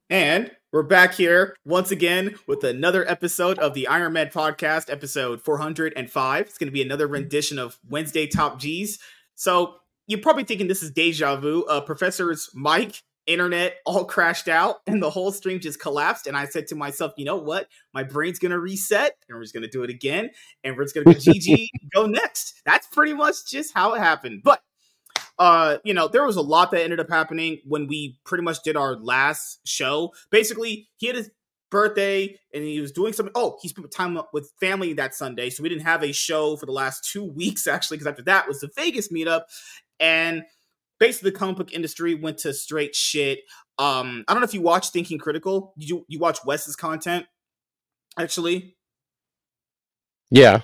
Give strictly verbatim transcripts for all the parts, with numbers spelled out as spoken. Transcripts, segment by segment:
And we're back here once again with another episode of the Iron Man Podcast, episode four hundred five. It's going to be another rendition of Wednesday Top G's. So you're probably thinking this is deja vu. Uh, Professor's mic, internet all crashed out, and the whole stream just collapsed. And I said to myself, you know what? My brain's going to reset, and we're just going to do it again. And we're just going to go G G, go next. That's pretty much just how it happened. But Uh, you know, there was a lot that ended up happening when we pretty much did our last show. Basically, he had his birthday and he was doing something. Oh, he spent time with family that Sunday, so we didn't have a show for the last two weeks, actually, because after that was the Vegas meetup. And basically, the comic book industry went to straight shit. Um, I don't know if you watch Thinking Critical. Did you, you watch Wes's content, actually? Yeah.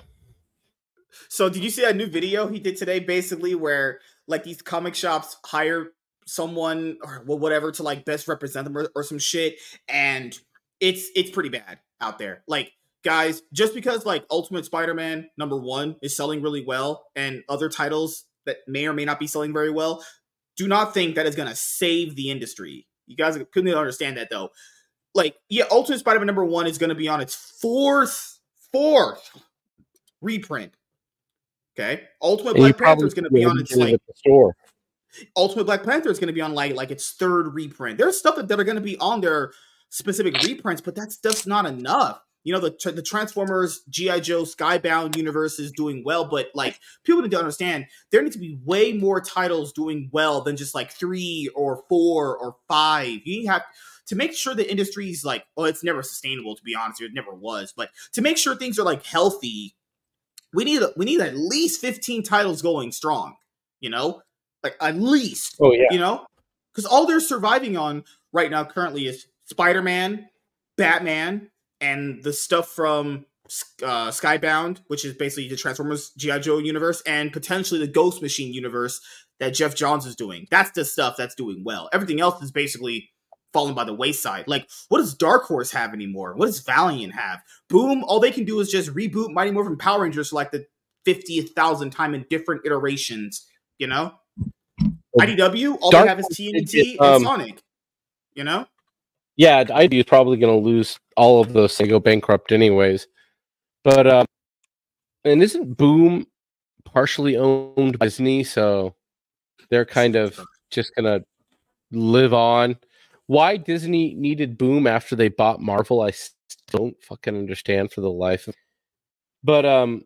So did you see that new video he did today, basically, where like these comic shops hire someone or whatever to like best represent them or, or some shit, and it's it's pretty bad out there. Like, guys, just because like Ultimate Spider-Man number one is selling really well and other titles that may or may not be selling very well, do not think that is gonna save the industry. You guys couldn't understand that though. Like, yeah, Ultimate Spider-Man number one is gonna be on its fourth fourth reprint. Okay, Ultimate and Black Panther is going to be on its like store. Ultimate Black Panther is going to be on like like its third reprint. There's stuff that, that are going to be on their specific reprints, but that stuff's not enough. You know, the the Transformers, G I. Joe, Skybound universe is doing well, but like people need to understand there need to be way more titles doing well than just like three or four or five. You have to make sure the industry's like, well, it's never sustainable, to be honest. It never was, but to make sure things are like healthy. We need we need at least fifteen titles going strong, you know, like at least. Oh yeah, you know, because all they're surviving on right now currently is Spider-Man, Batman, and the stuff from uh, Skybound, which is basically the Transformers G I. Joe universe, and potentially the Ghost Machine universe that Jeff Johns is doing. That's the stuff that's doing well. Everything else is basically fallen by the wayside. Like, what does Dark Horse have anymore? What does Valiant have? Boom, all they can do is just reboot Mighty Morphin Power Rangers for like the fiftieth thousand time in different iterations, you know? Well, I D W, all Dark they have is T N T it, um, and Sonic, you know? Yeah, I D W is probably going to lose all of those and go bankrupt anyways. But, um, and isn't Boom partially owned by Disney, so they're kind of just going to live on. Why Disney needed Boom after they bought Marvel, I don't fucking understand for the life of. But um,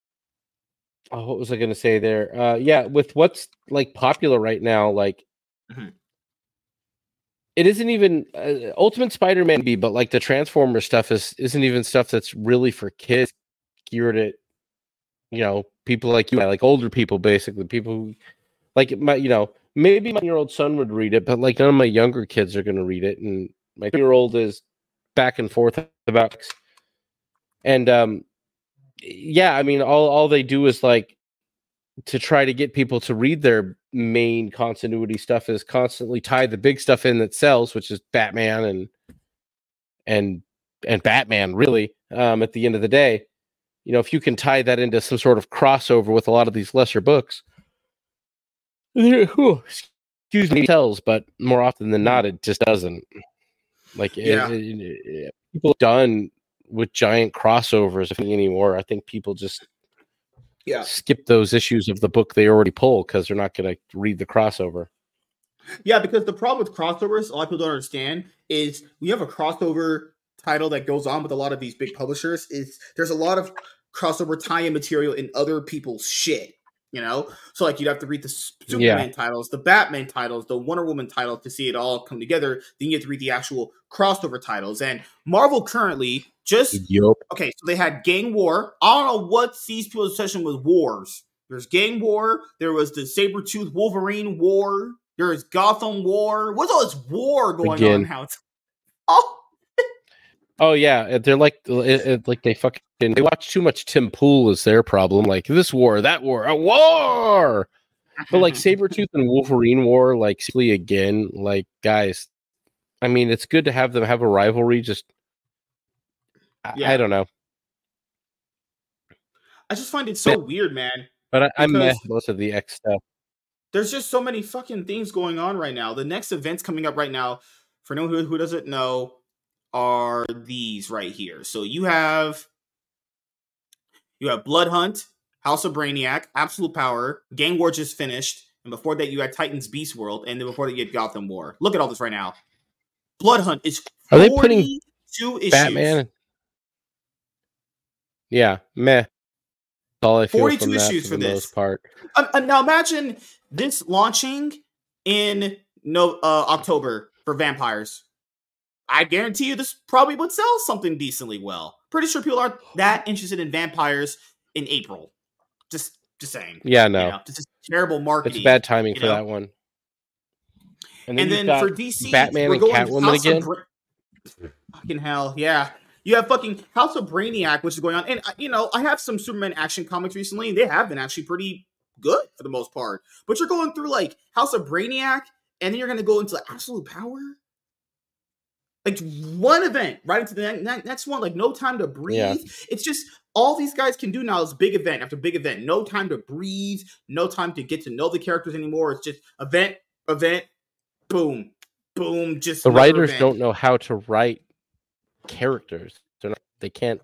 oh, what was I going to say there? Uh, yeah, with what's like popular right now, like mm-hmm. it isn't even uh, Ultimate Spider-Man be, but like the Transformer stuff is isn't even stuff that's really for kids, geared at you know people like you, like older people, basically people who like my you know. Maybe my year-old son would read it, but like none of my younger kids are going to read it. And my two-year-old is back and forth about it. And um, yeah, I mean, all, all they do is like to try to get people to read their main continuity stuff is constantly tie the big stuff in that sells, which is Batman and and and Batman, really, um, at the end of the day. You know, if you can tie that into some sort of crossover with a lot of these lesser books, excuse me, tells, but more often than not, it just doesn't. Like, yeah. it, it, it, people are done with giant crossovers anymore. I think people just yeah skip those issues of the book they already pull because they're not going to read the crossover. Yeah, because the problem with crossovers, a lot of people don't understand, is we have a crossover title that goes on with a lot of these big publishers. Is there's a lot of crossover tie-in material in other people's shit. You know, so like you'd have to read the Superman yeah. titles, the Batman titles, the Wonder Woman title to see it all come together. Then you have to read the actual crossover titles. And Marvel currently just yep. okay. So they had Gang War. I don't know what sees people's obsession with wars. There's Gang War. There was the Sabretooth Wolverine War. There is Gotham War. What's all this war going Again. on now? Oh. Oh yeah, they're like it, it, like they fucking they watch too much Tim Pool is their problem. Like this war, that war, a war. But like Sabretooth and Wolverine war, like simply again, like guys. I mean, it's good to have them have a rivalry. Just I, yeah. I don't know. I just find it so but, weird, man. But I, I'm mad most of the X stuff. There's just so many fucking things going on right now. The next event's coming up right now. for anyone who, who doesn't know, are these right here. So you have you have Blood Hunt, House of Brainiac, Absolute Power, Gang War just finished, and before that you had Titans Beast World, and then before that you had Gotham War. Look at all this right now. Blood Hunt is Are they putting issues. Batman? Yeah, meh. That's all I feel from that issues for, for the this. most part. Uh, now imagine this launching in no uh, October for Vampires. I guarantee you this probably would sell something decently well. Pretty sure people aren't that interested in Vampires in April. Just just saying. Yeah, no. You know, just terrible marketing. It's bad timing for know? that one. And then, and then for D C, Batman we're and going Catwoman again. Bra- fucking hell, yeah. You have fucking House of Brainiac, which is going on. And, you know, I have some Superman action comics recently, and they have been actually pretty good for the most part. But you're going through, like, House of Brainiac, and then you're going to go into like, Absolute Power? Like, one event right into the next, next one. Like, no time to breathe. Yeah. It's just, all these guys can do now is big event after big event. No time to breathe. No time to get to know the characters anymore. It's just event, event, boom, boom. Just the writers event. don't know how to write characters. They're not, they can't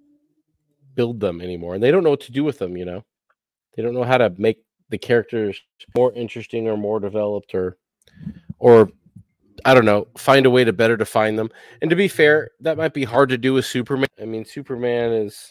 build them anymore, and they don't know what to do with them. You know, they don't know how to make the characters more interesting or more developed, or or I don't know, find a way to better define them. And to be fair, that might be hard to do with Superman. I mean, Superman is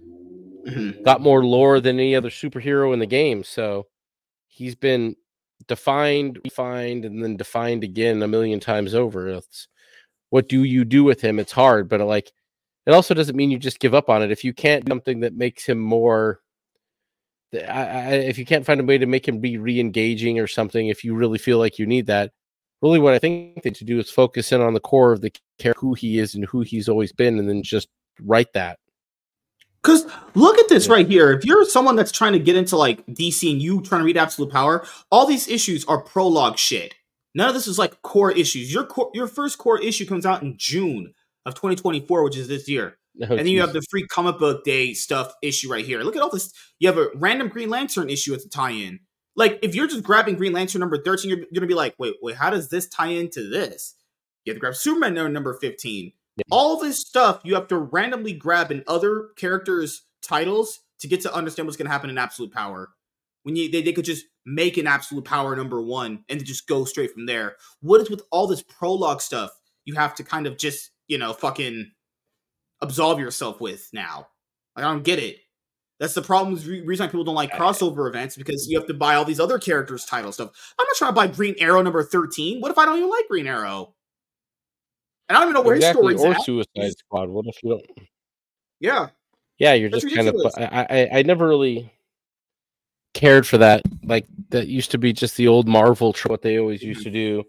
got more lore than any other superhero in the game, so he's been defined, refined, and then defined again a million times over. It's, what do you do with him? It's hard, but like, it also doesn't mean you just give up on it. If you can't do something that makes him more, I, I, if you can't find a way to make him be re-engaging or something, if you really feel like you need that, really what I think they to do is focus in on the core of the character, who he is and who he's always been, and then just write that. Because look at this yeah. right here. If you're someone that's trying to get into like D C and you trying to read Absolute Power, all these issues are prologue shit. None of this is like core issues. Your core, your first core issue comes out in June of twenty twenty-four, which is this year. Oh, and then geez. you have the free comic book day stuff issue right here. Look at all this. You have a random Green Lantern issue at the tie-in. Like, if you're just grabbing Green Lantern number thirteen, you're, you're going to be like, wait, wait, how does this tie into this? You have to grab Superman number fifteen. Yeah. All this stuff you have to randomly grab in other characters' titles to get to understand what's going to happen in Absolute Power. When you they, they could just make an Absolute Power number one and just go straight from there. What is with all this prologue stuff you have to kind of just, you know, fucking absolve yourself with now? Like, I don't get it. That's the problem. The reason why people don't like crossover events, because you have to buy all these other characters' title stuff. I'm not trying to buy Green Arrow number thirteen. What if I don't even like Green Arrow? And I don't even know where exactly, his story's or at. Suicide Squad. What if you don't? Yeah. Yeah, you're That's just ridiculous. kind of. I, I I never really cared for that. Like, that used to be just the old Marvel trope, what they always used to do.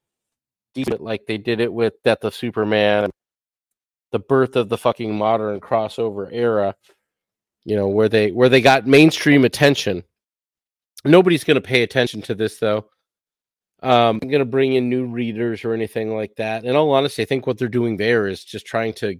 Like they did it with Death of Superman, the birth of the fucking modern crossover era. You know, where they where they got mainstream attention. Nobody's going to pay attention to this, though. Um, I'm going to bring in new readers or anything like that. In all honesty, I think what they're doing there is just trying to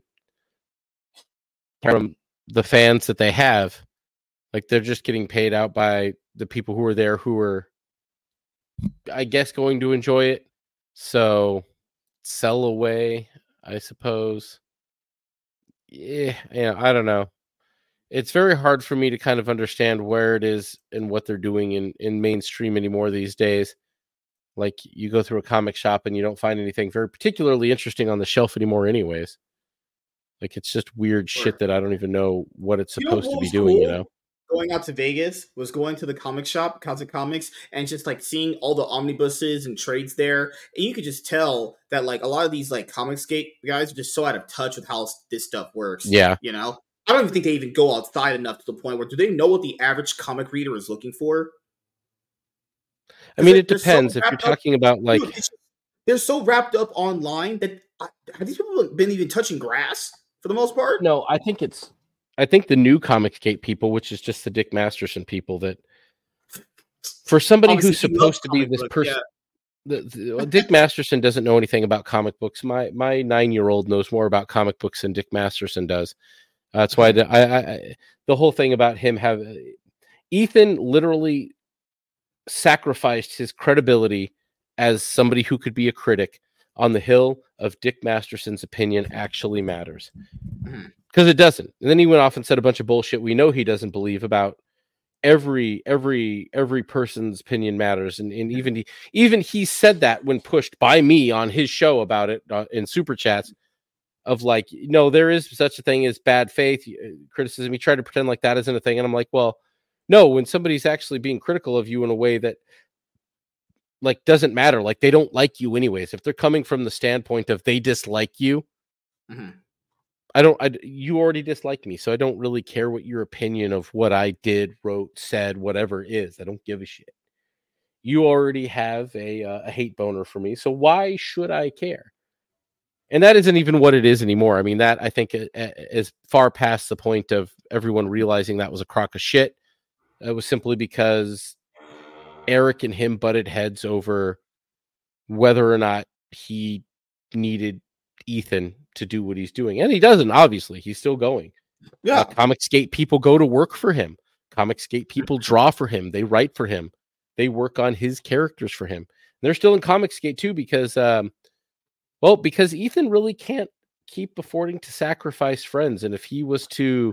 from the fans that they have. Like, they're just getting paid out by the people who are there who are, I guess, going to enjoy it. So, sell away, I suppose. Yeah, yeah, I don't know. It's very hard for me to kind of understand where it is and what they're doing in, in mainstream anymore these days. Like, you go through a comic shop and you don't find anything very particularly interesting on the shelf anymore anyways. Like, it's just weird sure. shit that I don't even know what it's supposed you know what to be doing, cool? you know? Going out to Vegas was going to the comic shop, Cosmic Comics, and just like seeing all the omnibuses and trades there. And you could just tell that like a lot of these like Comicsgate guys are just so out of touch with how this stuff works. Yeah. You know? I don't even think they even go outside enough to the point where do they know what the average comic reader is looking for? I mean, it depends. So if you're talking up, about like, dude, they're so wrapped up online that uh, have these people been even touching grass for the most part? No, I think it's, I think the new Comicsgate people, which is just the Dick Masterson people, that for somebody Obviously, who's supposed to be this book, person, yeah. the, the, Dick Masterson doesn't know anything about comic books. My my nine year old knows more about comic books than Dick Masterson does. Uh, that's why I, I, I, the whole thing about him have Ethan literally sacrificed his credibility as somebody who could be a critic on the hill of Dick Masterson's opinion actually matters. Mhm. Because it doesn't. And then he went off and said a bunch of bullshit we know he doesn't believe about every every every person's opinion matters. And, and even he, even he said that when pushed by me on his show about it uh, in Super Chats of like, no, there is such a thing as bad faith criticism. He tried to pretend like that isn't a thing. And I'm like, well, no, when somebody's actually being critical of you in a way that like doesn't matter, like they don't like you anyways, if they're coming from the standpoint of they dislike you, mm-hmm. I don't I, you already dislike me, so I don't really care what your opinion of what I did, wrote, said, whatever is. I don't give a shit. You already have a uh, a hate boner for me, so why should I care? And that isn't even what it is anymore. I mean, that I think is far past the point of everyone realizing that was a crock of shit. It was simply because Eric and him butted heads over whether or not he needed Ethan to do what he's doing. And he doesn't, obviously. He's still going. Yeah. Uh, Comicsgate people go to work for him. Comicsgate people draw for him. They write for him. They work on his characters for him. And they're still in Comicsgate too because, um, well, because Ethan really can't keep affording to sacrifice friends. And if he was to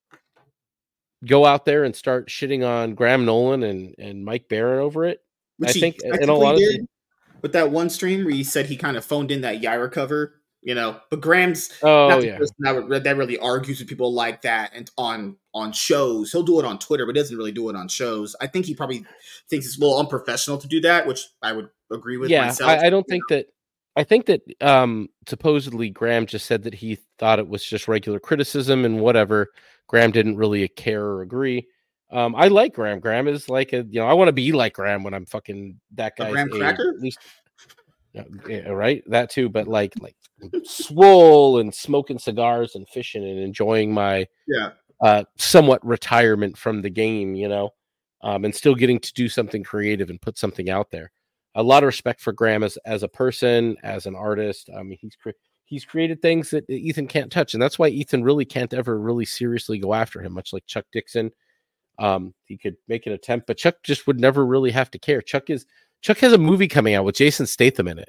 go out there and start shitting on Graham Nolan and, and Mike Barron over it, Which I he think in all honesty, did with that one stream where he said he kind of phoned in that Yaira cover, you know. But Graham's oh not the yeah, person that, that really argues with people like that and on on shows. He'll do it on Twitter, but doesn't really do it on shows. I think he probably thinks it's a little unprofessional to do that, which I would agree with yeah, myself. I, I don't think know? that. I think that um, supposedly Graham just said that he thought it was just regular criticism and whatever. Graham didn't really care or agree. Um, I like Graham. Graham is like a, you know, I want to be like Graham when I'm fucking that guy's Graham age, Cracker, at least, yeah, right? That too, but like, like swole and smoking cigars and fishing and enjoying my yeah, uh, somewhat retirement from the game, you know, um, and still getting to do something creative and put something out there. A lot of respect for Graham as, as a person, as an artist. I mean, he's cre- he's created things that Ethan can't touch, and that's why Ethan really can't ever really seriously go after him, much like Chuck Dixon. Um, he could make an attempt, but Chuck just would never really have to care. Chuck is Chuck has a movie coming out with Jason Statham in it.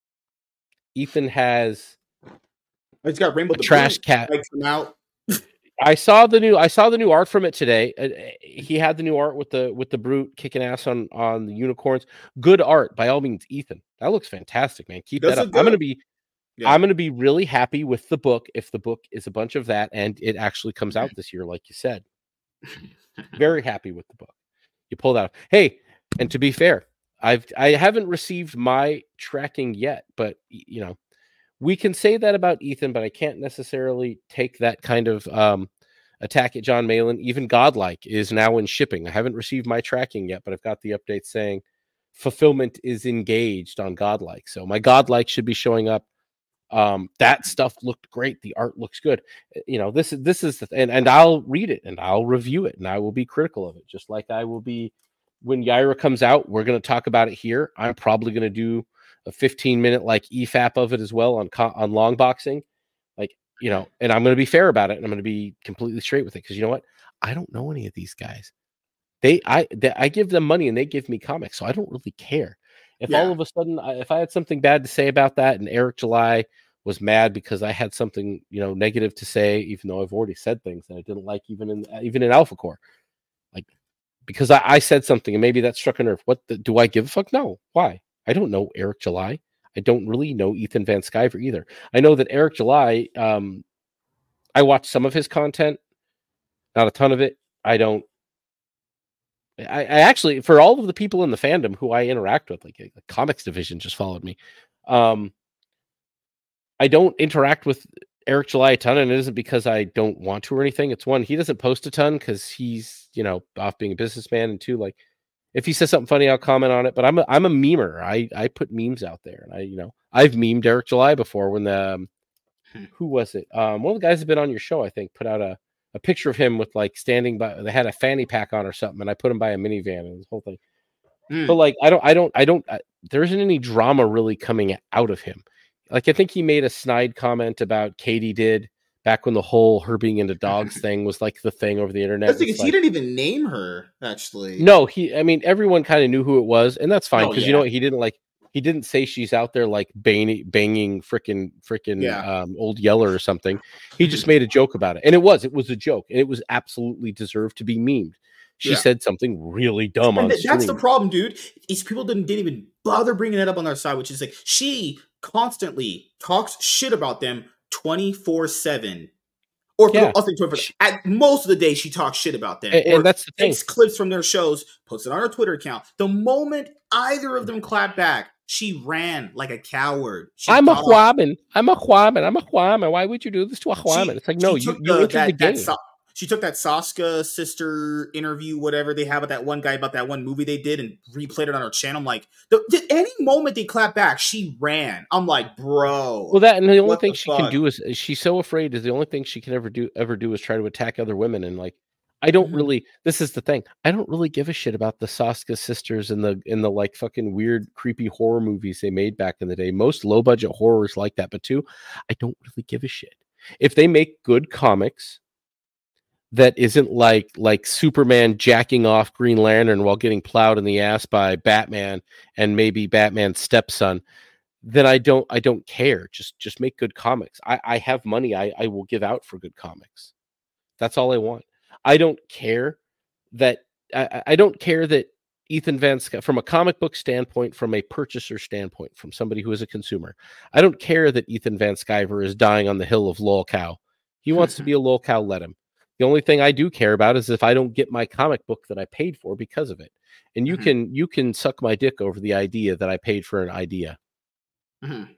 Ethan has he's got Rainbow the Trash Cat. Out. I saw the new I saw the new art from it today. Uh, he had the new art with the with the brute kicking ass on on the unicorns. Good art by all means, Ethan. That looks fantastic, man. Keep that up. I'm gonna be yeah. I'm gonna be really happy with the book if the book is a bunch of that and it actually comes out this year, like you said. Very happy with the book. You pull that off. Hey, and to be fair, I've I haven't received my tracking yet, but you know. We can say that about Ethan, but I can't necessarily take that kind of um, attack at John Malin. Even Godlike is now in shipping. I haven't received my tracking yet, but I've got the update saying fulfillment is engaged on Godlike. So my Godlike should be showing up. Um, that stuff looked great. The art looks good. You know, this is this is the th- and and I'll read it and I'll review it and I will be critical of it, just like I will be when Yaira comes out. We're going to talk about it here. I'm probably going to do a fifteen minute like E F A P of it as well on on long boxing, like, you know, and I'm going to be fair about it and I'm going to be completely straight with it because you know what, I don't know any of these guys. They I they, I give them money and they give me comics, so I don't really care if yeah. all of a sudden I, if I had something bad to say about that and Eric July was mad because I had something, you know, negative to say, even though I've already said things that I didn't like even in even in Alpha Core, like because I, I said something and maybe that struck a nerve. What the, do I give a fuck? No, why? I don't know Eric July. I don't really know Ethan Van Sciver either. I know that Eric July, um, I watched some of his content, not a ton of it. I don't, I, I actually, for all of the people in the fandom who I interact with, like the comics division just followed me. Um, I don't interact with Eric July a ton, and it isn't because I don't want to or anything. It's one, he doesn't post a ton because he's, you know, off being a businessman, and two, like, if he says something funny, I'll comment on it. But I'm a, I'm a memer. I, I put memes out there, and I you know I've memed Eric July before when the um, who was it? Um, one of the guys that have been on your show, I think, put out a, a picture of him with like standing by. They had a fanny pack on or something, and I put him by a minivan and this whole thing. Mm. But like I don't I don't I don't I, there isn't any drama really coming out of him. Like I think he made a snide comment about Katie did. Back when the whole her being into dogs thing was like the thing over the internet. That's because like, he didn't even name her, actually. No, he, I mean, everyone kind of knew who it was, and that's fine because oh, yeah. you know what? He didn't like, He didn't say she's out there like banging, banging freaking, freaking Yeah. um, Old Yeller or something. He just made a joke about it. And it was, it was a joke. And it was absolutely deserved to be memed. She Yeah. said something really dumb And on th- stream. that's the problem, dude. Is people didn't, didn't even bother bringing it up on their side, which is like she constantly talks shit about them twenty-four seven. Or Yeah. I'll say twenty-four. At most of the day, she talks shit about them. And, or and that's the thing. Takes clips from their shows, posts it on her Twitter account. The moment either of them clapped back, she ran like a coward. She I'm a got off- Huaman. I'm a Huaman. I'm a Huaman. Why would you do this to a She- Huaman? It's like, no, she you, took you the- entered that- the game. that Sa- She took that Sasuke sister interview, whatever they have with that one guy about that one movie they did, and replayed it on her channel. I'm like, the, the, any moment they clap back, she ran. I'm like, bro. Well, that and the only what thing the she can fuck? do is she's so afraid. Is the only thing she can ever do ever do is try to attack other women. And like, I don't Mhm. really. This is the thing. I don't really give a shit about the Sasuke sisters and the in the like fucking weird, creepy horror movies they made back in the day. Most low budget horrors like that, but too, I don't really give a shit if they make good comics. That isn't like like Superman jacking off Green Lantern while getting plowed in the ass by Batman and maybe Batman's stepson, then I don't I don't care. Just just make good comics. I, I have money I, I will give out for good comics. That's all I want. I don't care that I, I don't care that Ethan Van Sciver, from a comic book standpoint, from a purchaser standpoint, from somebody who is a consumer, I don't care that Ethan Van Sciver is dying on the hill of lol cow. He wants to be a lol cow, let him. The only thing I do care about is if I don't get my comic book that I paid for because of it. And you Mhm. can you can suck my dick over the idea that I paid for an idea. Mhm.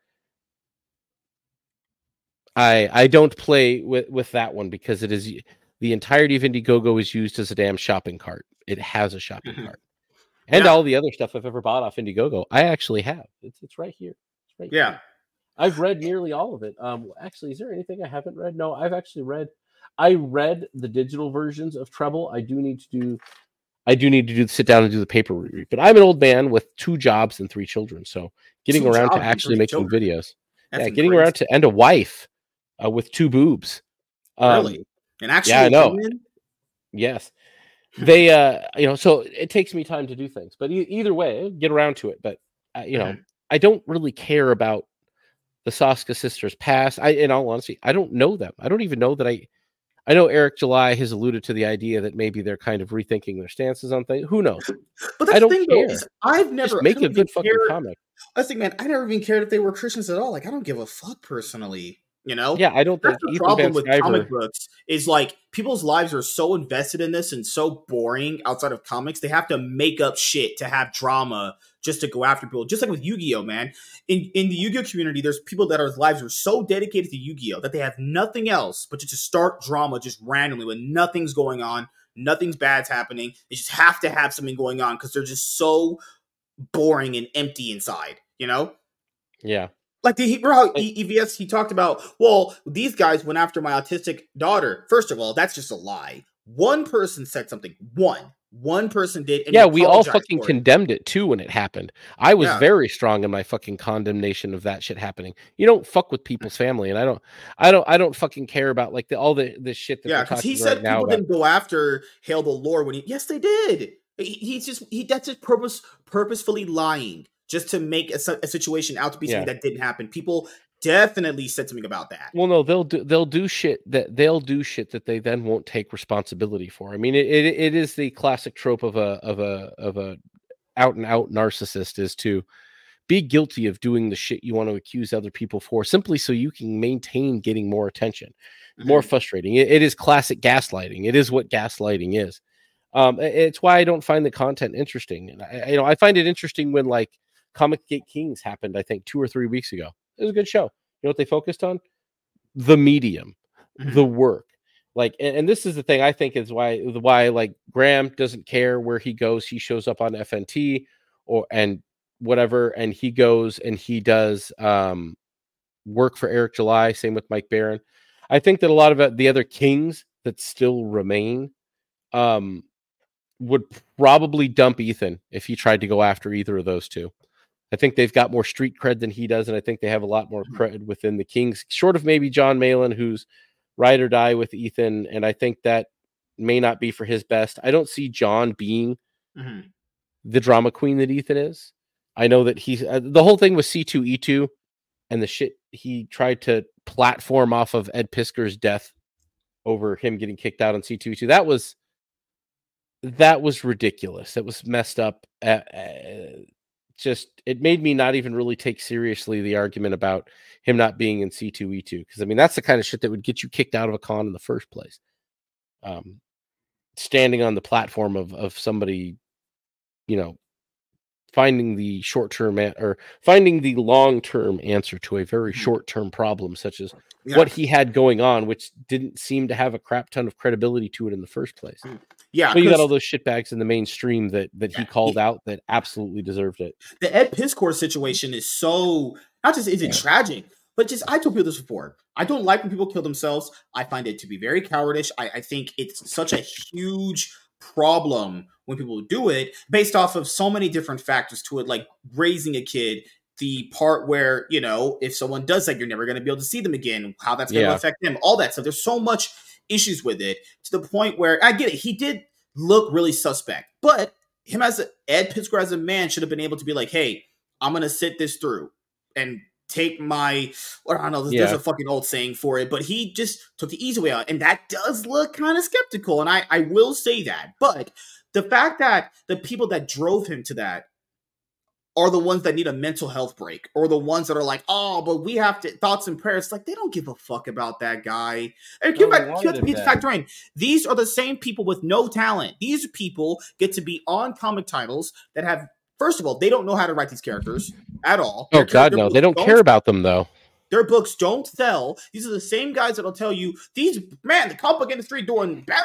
I I don't play with, with that one because it is the entirety of Indiegogo is used as a damn shopping cart. It has a shopping Mhm. cart. And Yeah. all the other stuff I've ever bought off Indiegogo, I actually have. It's it's right here. It's right Yeah. here. I've read nearly all of it. Um actually, is there anything I haven't read? No, I've actually read I read the digital versions of Treble. I do need to do I do need to do sit down and do the paper read. But I'm an old man with two jobs and three children. So getting Two around jobs to and actually three making children. videos. That's yeah, getting crazy. around to and a wife uh, with two boobs. Um, Really? An actual yeah, I know. woman? Yes. They uh you know, so it takes me time to do things. But e- either way, get around to it. But uh, you know, Mhm. I don't really care about the Sasuke sisters past. I in all honesty, I don't know them. I don't even know that I I know Eric July has alluded to the idea that maybe they're kind of rethinking their stances on things. Who knows? But I that's the don't thing, though, care. is I've Just never I make a don't even good fucking care. comic. I think, man, I never even cared if they were Christians at all. Like, I don't give a fuck personally. You know? Yeah, I don't That's think the Ethan problem Van with Sciver. comic books is like people's lives are so invested in this and so boring outside of comics. They have to make up shit to have drama just to go after people. Just like with Yu-Gi-Oh, man. In in the Yu-Gi-Oh community, there's people that are lives are so dedicated to Yu-Gi-Oh that they have nothing else but to just start drama just randomly when nothing's going on, nothing's bad's happening. They just have to have something going on because they're just so boring and empty inside, you know? Yeah. Like the remember how I- E V S he talked about, well, these guys went after my autistic daughter. First of all, that's just a lie. One person said something. One. One person did. And he Yeah, we all apologized fucking for it. condemned it too when it happened. I was Yeah. very strong in my fucking condemnation of that shit happening. You don't fuck with people's family, and I don't, I don't, I don't fucking care about like the, all the the shit that Yeah, they're because talking he said right now people about. didn't go after Hail the Lord when he. Yes, they did. He, he's just he that's just purpose purposefully lying just to make a, si- a situation out to be something Yeah. that didn't happen. People definitely said something about that. Well, no, they'll do they'll do shit that they'll do shit that they then won't take responsibility for. I mean, it, it it is the classic trope of a of a of a out and out narcissist is to be guilty of doing the shit you want to accuse other people for simply so you can maintain getting more attention. More Mhm. frustrating. It, it is classic gaslighting. It is what gaslighting is. Um, it- it's why I don't find the content interesting. And I, you know, I find it interesting when like Comic Gate Kings happened. I think two or three weeks ago. It was a good show. You know what they focused on? The medium, Mhm. the work. Like, and, and this is the thing I think is why why like Graham doesn't care where he goes. He shows up on F N T or and whatever, and he goes and he does um, work for Eric July. Same with Mike Barron. I think that a lot of uh, the other kings that still remain um, would probably dump Ethan if he tried to go after either of those two. I think they've got more street cred than he does, and I think they have a lot more cred within the Kings, short of maybe John Malin, who's ride or die with Ethan, and I think that may not be for his best. I don't see John being Mhm. the drama queen that Ethan is. I know that he's uh, the whole thing with C two E two and the shit he tried to platform off of Ed Piskor's death over him getting kicked out on C two E two. That was that was ridiculous. That was messed up. Uh, uh, just it made me not even really take seriously the argument about him not being in C two E two, because I mean that's the kind of shit that would get you kicked out of a con in the first place. Um, standing on the platform of of somebody, you know, finding the short-term an- or finding the long-term answer to a very short-term problem, such as yeah. what he had going on, which didn't seem to have a crap ton of credibility to it in the first place. Yeah, but you got all those shitbags in the mainstream that that yeah, he called he, out that absolutely deserved it. The Ed Piskor situation is so not just is it yeah. tragic, but just I told people this before. I don't like when people kill themselves. I find it to be very cowardish. I, I think it's such a huge problem when people do it based off of so many different factors to it, like raising a kid, the part where, you know, if someone does that, you're never going to be able to see them again, how that's going to yeah. affect them, all that stuff. There's so much issues with it to the point where I get it. He did look really suspect, but him as a, Ed Piskor as a man should have been able to be like, hey, I'm going to sit this through and take my, or I don't know, there's, yeah. there's a fucking old saying for it, but he just took the easy way out. And that does look kind of skeptical. And I, I will say that. But the fact that the people that drove him to that are the ones that need a mental health break, or the ones that are like, oh, but we have to, thoughts and prayers. Like, they don't give a fuck about that guy. And keep factor in, these are the same people with no talent. These people get to be on comic titles that have, first of all, they don't know how to write these characters at all. Oh, their, God, their no. They don't, don't care about them, though. Their books don't sell. These are the same guys that'll tell you, these, man, the comic book industry doing better.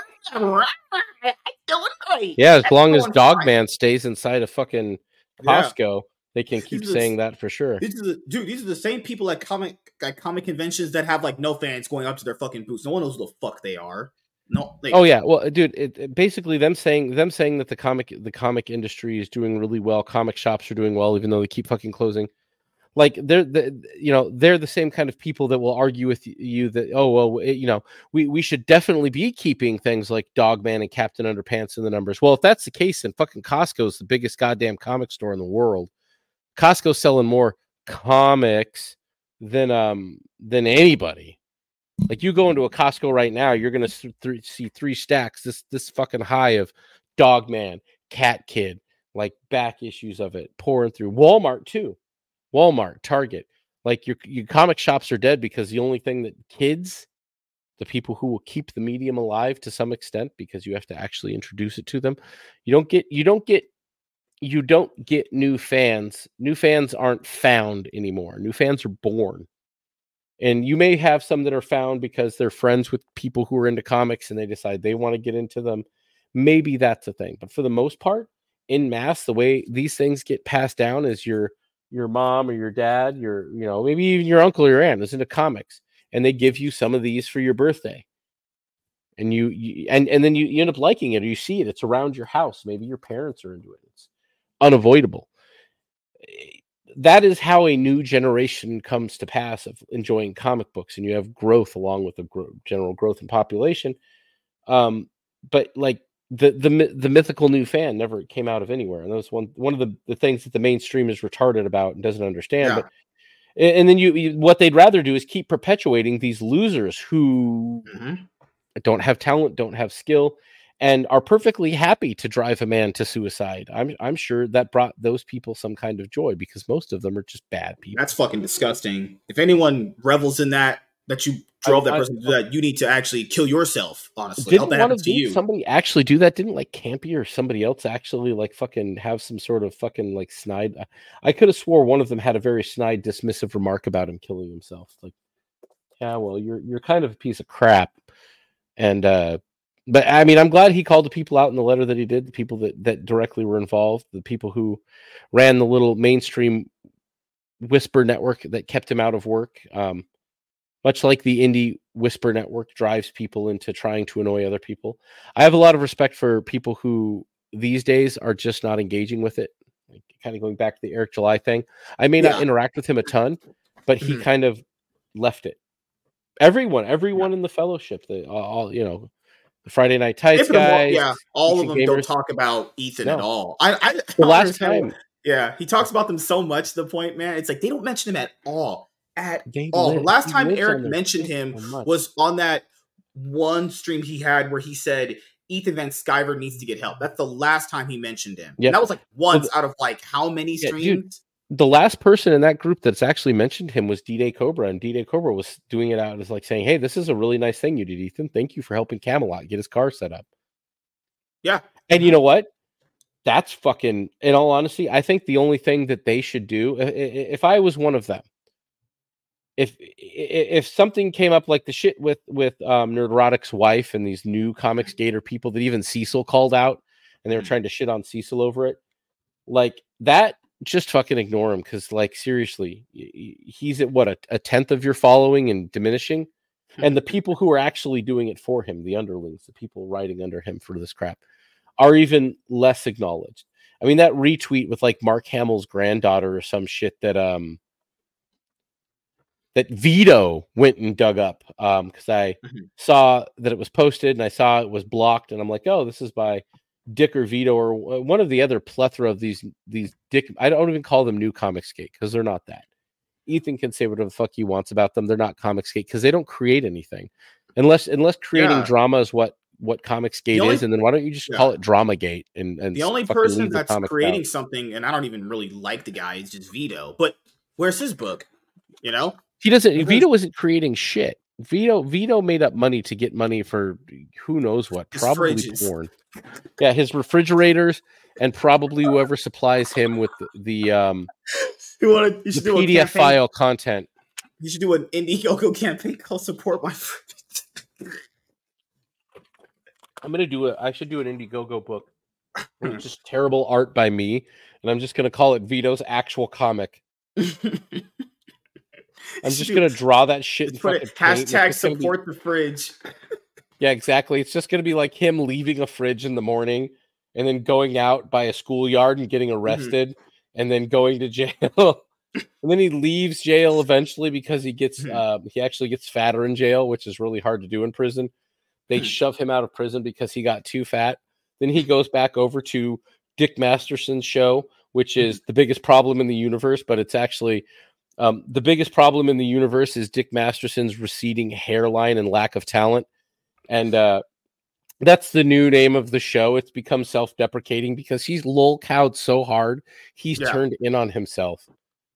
Doing great. Yeah, as That's long as Dogman stays inside a fucking Costco, yeah. they can keep the, saying that for sure. These are the, dude, these are the same people at comic at comic conventions that have like no fans going up to their fucking booths. No one knows who the fuck they are. No. They, oh yeah, well, dude, it, it, basically them saying them saying that the comic the comic industry is doing really well. Comic shops are doing well, even though they keep fucking closing. Like they're the you know they're the same kind of people that will argue with you that oh well it, you know we we should definitely be keeping things like Dogman and Captain Underpants in the numbers. Well, if that's the case, then fucking Costco's the biggest goddamn comic store in the world. Costco's selling more comics than um than anybody. Like you go into a Costco right now, you're gonna th- see three stacks this this fucking high of Dogman, Cat Kid, like back issues of it pouring through. Walmart too. Walmart, Target, like your your comic shops are dead because the only thing that kids, the people who will keep the medium alive to some extent, because you have to actually introduce it to them, you don't get you don't get you don't get new fans. New fans aren't found anymore. New fans are born, and you may have some that are found because they're friends with people who are into comics and they decide they want to get into them. Maybe that's a thing, but for the most part, in mass, the way these things get passed down is your your mom or your dad, your, you know, maybe even your uncle or your aunt is into comics, and they give you some of these for your birthday. And you, you and, and then you, you end up liking it, or you see it, it's around your house. Maybe your parents are into it. It's unavoidable. That is how a new generation comes to pass of enjoying comic books, and you have growth along with the gro- general growth in population. Um, but like, The, the the mythical new fan never came out of anywhere, and that was one one of the, the things that the mainstream is retarded about and doesn't understand. Yeah. But and then you, you what they'd rather do is keep perpetuating these losers who mm-hmm. don't have talent, don't have skill, and are perfectly happy to drive a man to suicide. I'm I'm sure that brought those people some kind of joy, because most of them are just bad people. That's fucking disgusting. If anyone revels in that, that you drove that person I, to do that, you need to actually kill yourself, honestly. Didn't that happen to you. Somebody actually do that? Didn't like Campy or somebody else actually like fucking have some sort of fucking like snide? I could have swore one of them had a very snide, dismissive remark about him killing himself. Like, yeah, well, you're you're kind of a piece of crap. And uh but I mean, I'm glad he called the people out in the letter that he did, the people that that directly were involved, the people who ran the little mainstream whisper network that kept him out of work. Um Much like the indie whisper network drives people into trying to annoy other people. I have a lot of respect for people who these days are just not engaging with it. Like, kind of going back to the Eric July thing. I may yeah. not interact with him a ton, but he mm-hmm. kind of left it. Everyone, everyone yeah. in the fellowship, the all, you know, the Friday Night Tights guys. Yeah, all of them gamers. Don't talk about Ethan no. at all. I, I the last time. Yeah, he talks about them so much to the point, man. It's like they don't mention him at all. At They all. The live. last He time lives on Eric their mentioned shit him so much. was on that one stream he had where he said Ethan Van Sciver needs to get help. That's the last time he mentioned him. Yep. And that was like Well, once the- out of like how many Yeah, streams? dude. The last person in that group that's actually mentioned him was D-Day Cobra, and D-Day Cobra was doing it out as like saying, "Hey, this is a really nice thing you did, Ethan. Thank you for helping Camelot get his car set up." Yeah. And you know what? That's fucking, in all honesty, I think the only thing that they should do, i- i- if I was one of them, if i- if something came up like the shit with with um, Nerdrotic's wife and these new Comics Gator people that even Cecil called out, and they were Mhm. trying to shit on Cecil over it, like that, just fucking ignore him, because like seriously, y- y- he's at what, a, a tenth of your following and diminishing, and the people who are actually doing it for him, the underlings, the people writing under him for this crap, are even less acknowledged. I mean, that retweet with like Mark Hamill's granddaughter or some shit that um that Vito went and dug up, um because I Mhm. saw that it was posted and I saw it was blocked, and I'm like, oh, this is by Dick or Vito or w- one of the other plethora of these these Dick. I don't even call them new Comicsgate because they're not that. Ethan can say whatever the fuck he wants about them. They're not Comicsgate because they don't create anything, unless unless creating Yeah. drama is what what Comicsgate only- is, and then why don't you just yeah. call it Dramagate and and The only fucking person leave the that's comics creating out. something, and I don't even really like the guy, is just Vito. But where's his book? You know? He doesn't. Because- Vito isn't creating shit. Vito Vito made up money to get money for who knows what, His probably fridges. porn. Yeah, his refrigerators, and probably whoever supplies him with the, the um You want to? You the should do a P D F campaign. file content. You should do an Indiegogo campaign called "Support My Fridge." I'm gonna do it. I should do an Indiegogo book. It's just terrible art by me, and I'm just gonna call it Vito's actual comic. I'm just gonna draw that shit and put fucking it paint. It's hashtag just gonna be- support the fridge. Yeah, exactly. It's just gonna be like him leaving a fridge in the morning and then going out by a schoolyard and getting arrested and then going to jail. And then he leaves jail eventually because he gets Mhm. uh, he actually gets fatter in jail, which is really hard to do in prison. They Mhm. shove him out of prison because he got too fat. Then he goes back over to Dick Masterson's show, which is the biggest problem in the universe, but it's actually um, the biggest problem in the universe is Dick Masterson's receding hairline and lack of talent. And uh, that's the new name of the show. It's become self-deprecating because he's lol-cowed so hard, he's Yeah. turned in on himself.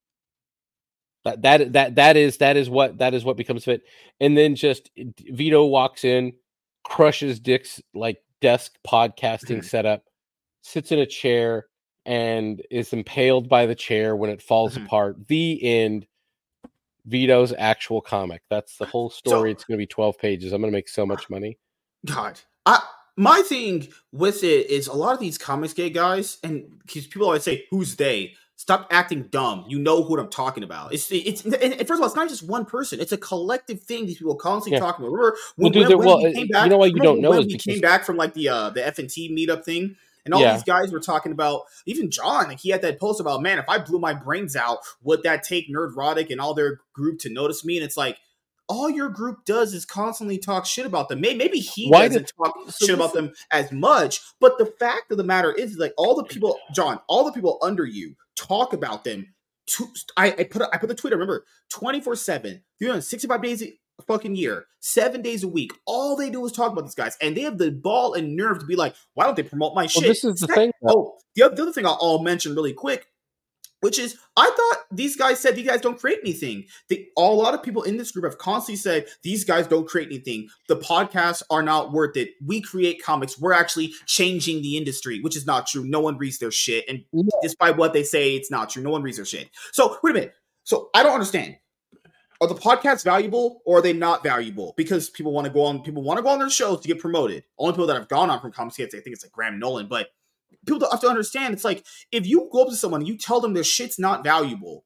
That that that that is that is what that is what becomes fit. And then just Vito walks in, crushes Dick's like desk podcasting Mhm. setup, sits in a chair, and is impaled by the chair when it falls Mhm. apart. The end. Vito's actual comic. That's the whole story. So- It's going to be twelve pages. I'm going to make so much money. God, I my thing with it is a lot of these comics gay guys, and because people always say, "Who's they?" Stop acting dumb. You know who I'm talking about. It's it's and, and first of all, it's not just one person. It's a collective thing. These people are constantly Yeah. talking about. Remember Well, when, dude, when, they're- when well, we uh, came you back? know why you remember don't know when is we because- came back from like the uh, the F N T meetup thing, and all Yeah. these guys were talking about. Even John, like he had that post about, man, if I blew my brains out, would that take Nerdrotic and all their group to notice me? And it's like, all your group does is constantly talk shit about them. Maybe, maybe he Why doesn't did- talk so shit about them as much, but the fact of the matter is, like, all the people, John, all the people under you talk about them. To, I, I put I put the Twitter. Remember, twenty four seven, three hundred sixty five days a fucking year, seven days a week. All they do is talk about these guys, and they have the ball and nerve to be like, why don't they promote my shit? this is the Sec- thing, though. Oh, the other, the other thing I'll, I'll mention really quick, which is, I thought these guys said these guys don't create anything. They, a lot of people in this group have constantly said these guys don't create anything. The podcasts are not worth it. We create comics. We're actually changing the industry, which is not true. No one reads their shit. And Yeah. despite what they say, it's not true. No one reads their shit. So wait a minute. So I don't understand. Are the podcasts valuable or are they not valuable? Because people want to go on, people want to go on their shows to get promoted. Only people that have gone on from Comics Kids, I think it's like Graham Nolan, but people have to understand, it's like, if you go up to someone and you tell them their shit's not valuable,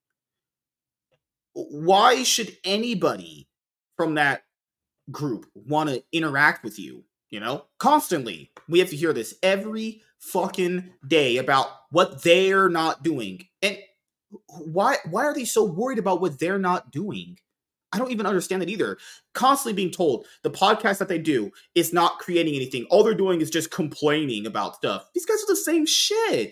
why should anybody from that group want to interact with you? You know, constantly we have to hear this every fucking day about what they're not doing. And why why are they so worried about what they're not doing? I don't even understand that either. Constantly being told the podcast that they do is not creating anything. All they're doing is just complaining about stuff. These guys are the same shit.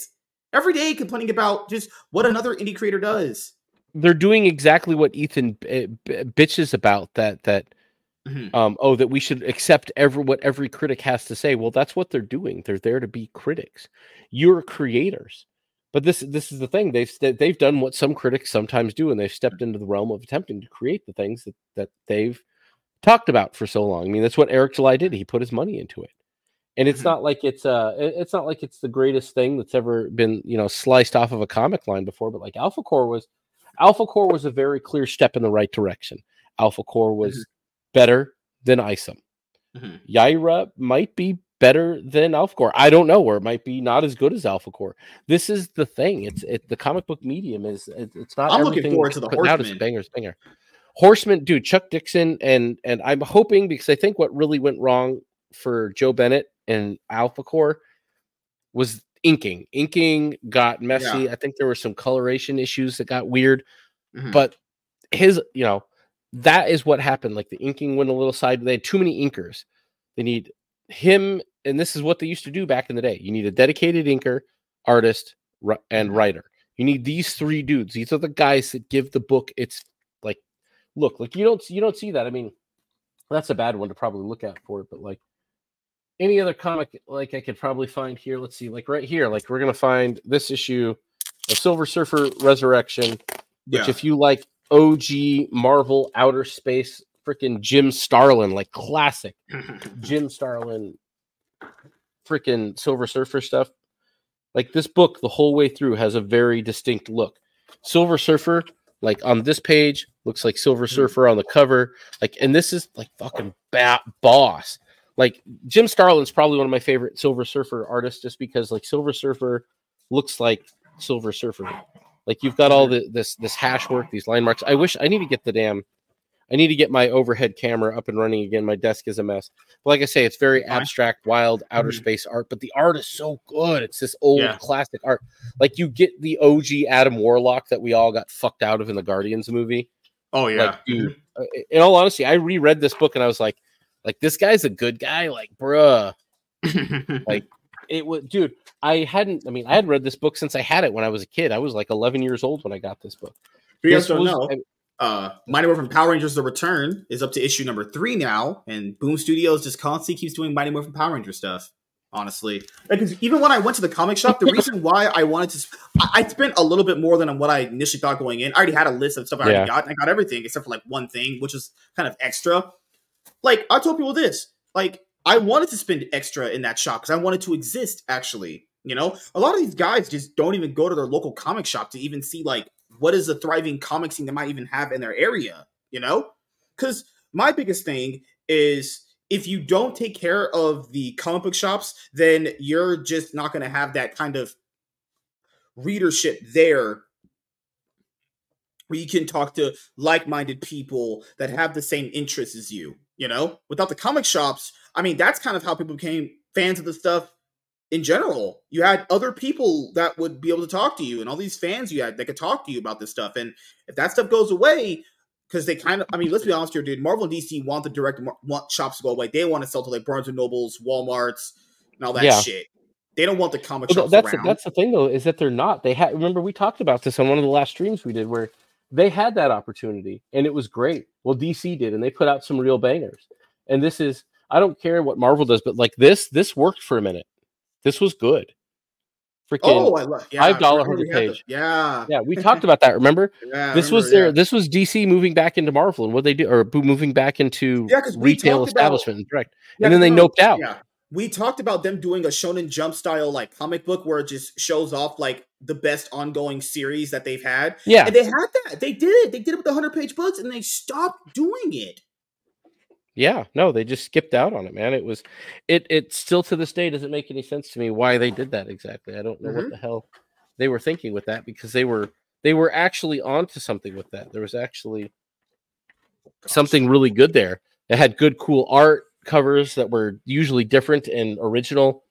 every day complaining about just what another indie creator does. They're doing exactly what Ethan b- b- bitches about, that that mm-hmm. um oh that we should accept every what every critic has to say. Well, that's what they're doing. They're there to be critics. You're creators. But this this is the thing. They've they've done what some critics sometimes do, and they've stepped into the realm of attempting to create the things that, that they've talked about for so long. I mean, that's what Eric July did. He put his money into it. And it's not like it's uh it's not like it's the greatest thing that's ever been, you know, sliced off of a comic line before, but like Alpha Core was Alpha Core was a very clear step in the right direction. Alpha Core was mm-hmm. better than Isom. Mm-hmm. Yaira might be better than Alpha Core. I don't know, or it might be not as good as Alpha Core. This is the thing. It's it the comic book medium is it, it's not I'm looking forward to the Horseman. Bangers, banger. Horseman, dude, Chuck Dixon, and and I'm hoping, because I think what really went wrong for Joe Bennett and Alpha Core was inking. Inking got messy. Yeah. I think there were some coloration issues that got weird. Mm-hmm. But his, you know, that is what happened. Like the inking went a little side. They had too many inkers. They need him, and this is what they used to do back in the day. You need a dedicated inker, artist, and writer. You need these three dudes. These are the guys that give the book its like look. Like you don't you don't see that. I mean, that's a bad one to probably look at for it, but like any other comic, like I could probably find here. Let's see, like right here, like we're gonna find this issue of Silver Surfer Resurrection, which yeah. if you like O G Marvel Outer Space, freaking Jim Starlin, like classic Jim Starlin, freaking Silver Surfer stuff. Like this book, the whole way through has a very distinct look. Silver Surfer, like on this page, looks like Silver Surfer on the cover. Like, and this is like fucking bat boss. Like Jim Starlin's probably one of my favorite Silver Surfer artists, just because like Silver Surfer looks like Silver Surfer. Like you've got all the this this hash work, these line marks. I wish I need to get the damn. I need to get my overhead camera up and running again. My desk is a mess. But like I say, it's very abstract, wild, outer space art. But the art is so good. It's this old yeah. classic art. Like you get the O G Adam Warlock that we all got fucked out of in the Guardians movie. Oh yeah, like, dude. In all honesty, I reread this book and I was like, like this guy's a good guy. Like, bruh, like it was, dude. I hadn't. I mean, I had read this book since I had it when I was a kid. I was like eleven years old when I got this book. You guys don't know. I, Uh, Mighty Morphin Power Rangers: The Return is up to issue number three now, and Boom Studios just constantly keeps doing Mighty Morphin Power Ranger stuff. Honestly, because even when I went to the comic shop, the reason why I wanted to, I, I spent a little bit more than what I initially thought going in. I already had a list of stuff I already yeah. got, and I got everything except for like one thing, which is kind of extra. Like I told people this, like I wanted to spend extra in that shop because I wanted to exist. Actually, you know, a lot of these guys just don't even go to their local comic shop to even see like. What is the thriving comic scene they might even have in their area, you know? Because my biggest thing is if you don't take care of the comic book shops, then you're just not going to have that kind of readership there where you can talk to like-minded people that have the same interests as you, you know? Without the comic shops, I mean, that's kind of how people became fans of the stuff in general. You had other people that would be able to talk to you and all these fans you had that could talk to you about this stuff. And if that stuff goes away, because they kind of, I mean, let's be honest here, dude, Marvel and D C want the direct want shops to go away. They want to sell to like Barnes and Nobles, Walmarts, and all that yeah. shit. They don't want the comic well, shops that's around. The, that's the thing though, is that they're not. They had, remember we talked about this on one of the last streams we did where they had that opportunity and it was great. Well, D C did, and they put out some real bangers. And this is, I don't care what Marvel does, but like this, this worked for a minute. This was good. Freaking oh, I love yeah, five dollar hundred page. The, yeah, yeah, we talked about that. Remember? Yeah, this remember, was their. Yeah. This was D C moving back into Marvel, and what they do, or moving back into yeah, retail establishment about, and direct, yeah, and then they no, noped out. Yeah, we talked about them doing a Shonen Jump style like comic book where it just shows off like the best ongoing series that they've had. Yeah, and they had that. They did it. They did it with the hundred page books, and they stopped doing it. Yeah, no, they just skipped out on it, man. It was, it, it still to this day doesn't make any sense to me why they did that exactly. I don't know mm-hmm. what the hell they were thinking with that, because they were, they were actually onto something with that. There was actually something really good there. It had good, cool art covers that were usually different and original.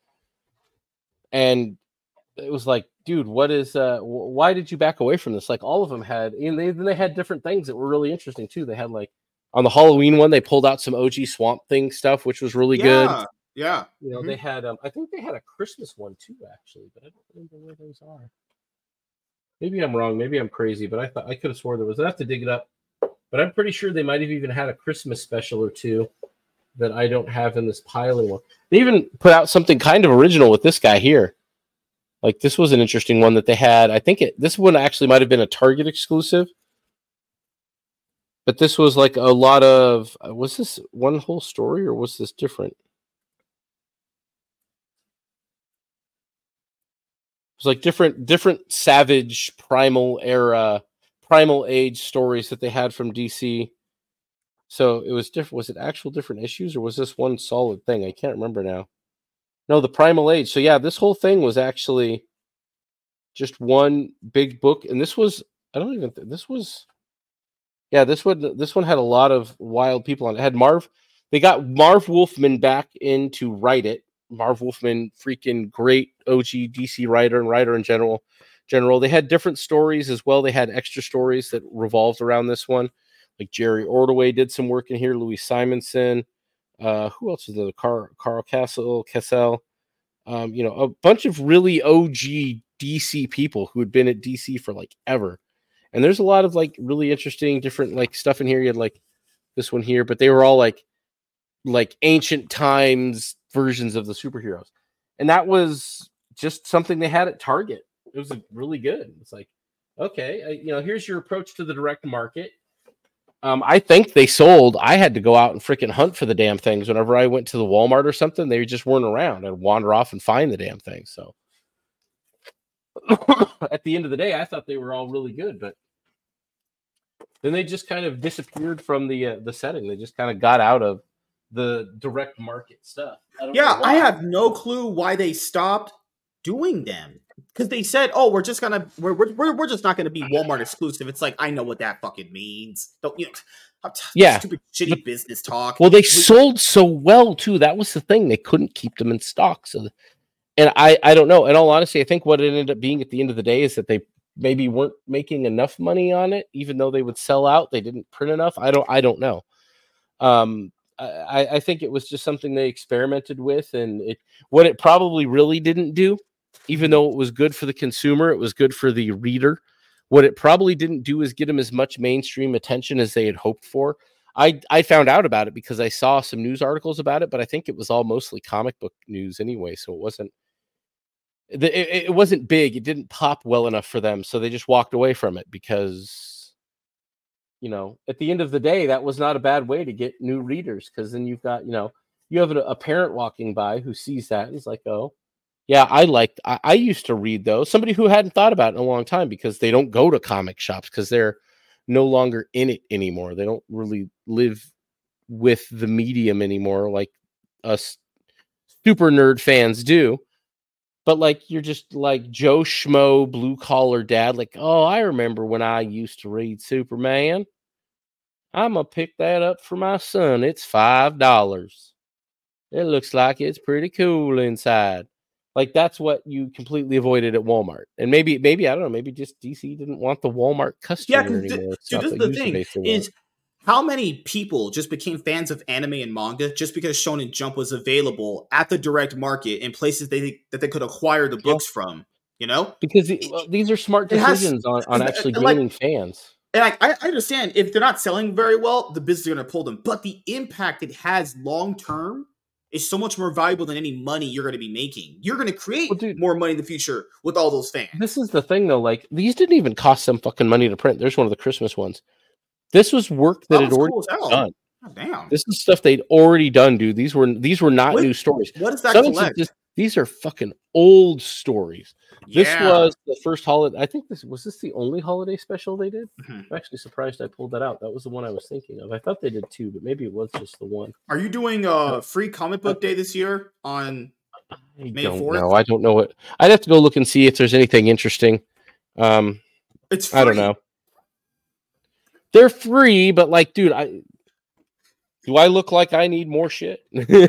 And it was like, dude, what is, uh, why did you back away from this? Like all of them had, and they, then they had different things that were really interesting too. They had like, on the Halloween one, they pulled out some O G Swamp Thing stuff, which was really yeah. good. Yeah. You know, Mhm. they had um, I think they had a Christmas one too, actually, but I don't remember where those are. Maybe I'm wrong. Maybe I'm crazy, but I thought I could have swore there was. I have to dig it up, but I'm pretty sure they might have even had a Christmas special or two that I don't have in this pile anymore. They even put out something kind of original with this guy here. Like this was an interesting one that they had. I think it this one actually might have been a Target exclusive. But this was like a lot of was this one whole story or was this different? It was like different different Savage Primal era Primal Age stories that they had from D C. So it was different. Was it actual different issues or was this one solid thing? I can't remember now. No, the Primal Age. So yeah, this whole thing was actually just one big book, and this was I don't even th- this was yeah this one this one had a lot of wild people on it. It had Marv. They got Marv Wolfman back in to write it. Marv Wolfman, freaking great O G D C writer and writer in general. General, they had different stories as well. They had extra stories that revolved around this one. Like Jerry Ordway did some work in here. Louis Simonson. Uh, who else was there? Carl, Carl Castle, Cassell. Um, you know, a bunch of really O G D C people who had been at D C for like ever. And there's a lot of like really interesting different like stuff in here. You had like this one here, but they were all like like ancient times versions of the superheroes. And that was just something they had at Target. It was really good. It's like, okay, uh, you know, here's your approach to the direct market. Um, I think they sold. I had to go out and freaking hunt for the damn things. Whenever I went to the Walmart or something, they just weren't around. I'd wander off and find the damn thing. So at the end of the day, I thought they were all really good, but then they just kind of disappeared from the uh, the setting. They just kind of got out of the direct market stuff. I yeah, I have no clue why they stopped doing them. Because they said, "Oh, we're just gonna, we're we're we're just not gonna be Walmart exclusive." It's like I know what that fucking means. Don't you know? Yeah, stupid shitty but, business talk. Well, they we, sold so well too. That was the thing; they couldn't keep them in stock. So, and I I don't know. In all honesty, I think what it ended up being at the end of the day is that they maybe weren't making enough money on it, even though they would sell out. They didn't print enough. I don't I don't know. Um, I, I think it was just something they experimented with, and it what it probably really didn't do, even though it was good for the consumer, it was good for the reader. What it probably didn't do is get them as much mainstream attention as they had hoped for. I I found out about it because I saw some news articles about it, but I think it was all mostly comic book news anyway, so it wasn't it, it wasn't big. It didn't pop well enough for them, so they just walked away from it because you know, at the end of the day, that was not a bad way to get new readers because then you've got, you know, you have a, a parent walking by who sees that and is like, oh, yeah, I liked, I, I used to read those. Somebody who hadn't thought about it in a long time because they don't go to comic shops because they're no longer in it anymore. They don't really live with the medium anymore like us super nerd fans do. But like you're just like Joe Schmo, blue collar dad, like, oh, I remember when I used to read Superman. I'm gonna pick that up for my son. It's five dollars. It looks like it's pretty cool inside. Like that's what you completely avoided at Walmart. And maybe, maybe I don't know. Maybe just D C didn't want the Walmart yeah, customer because anymore. dude, this is the thing is how many people just became fans of anime and manga just because Shonen Jump was available at the direct market in places they that they could acquire the books yeah. from. You know, because the, well, these are smart decisions has, on on actually gaining like, fans. And I, I understand if they're not selling very well, the business is going to pull them. But the impact it has long term is so much more valuable than any money you're going to be making. You're going to create well, dude, more money in the future with all those fans. This is the thing, though. Like these didn't even cost some fucking money to print. There's one of the Christmas ones. This was work that, that had already cool done. Oh, damn. This is stuff they'd already done, dude. These were these were not Wait, new stories. What is that some collect? Just, these are fucking old stories. Yeah. This was the first holiday. I think this was this the only holiday special they did. Mm-hmm. I'm actually surprised I pulled that out. That was the one I was thinking of. I thought they did two, but maybe it was just the one. Are you doing a free comic book day this year on I May don't fourth? know. I don't know what. I'd have to go look and see if there's anything interesting. Um, it's free. I don't know. They're free, but like, dude, I do I look like I need more shit?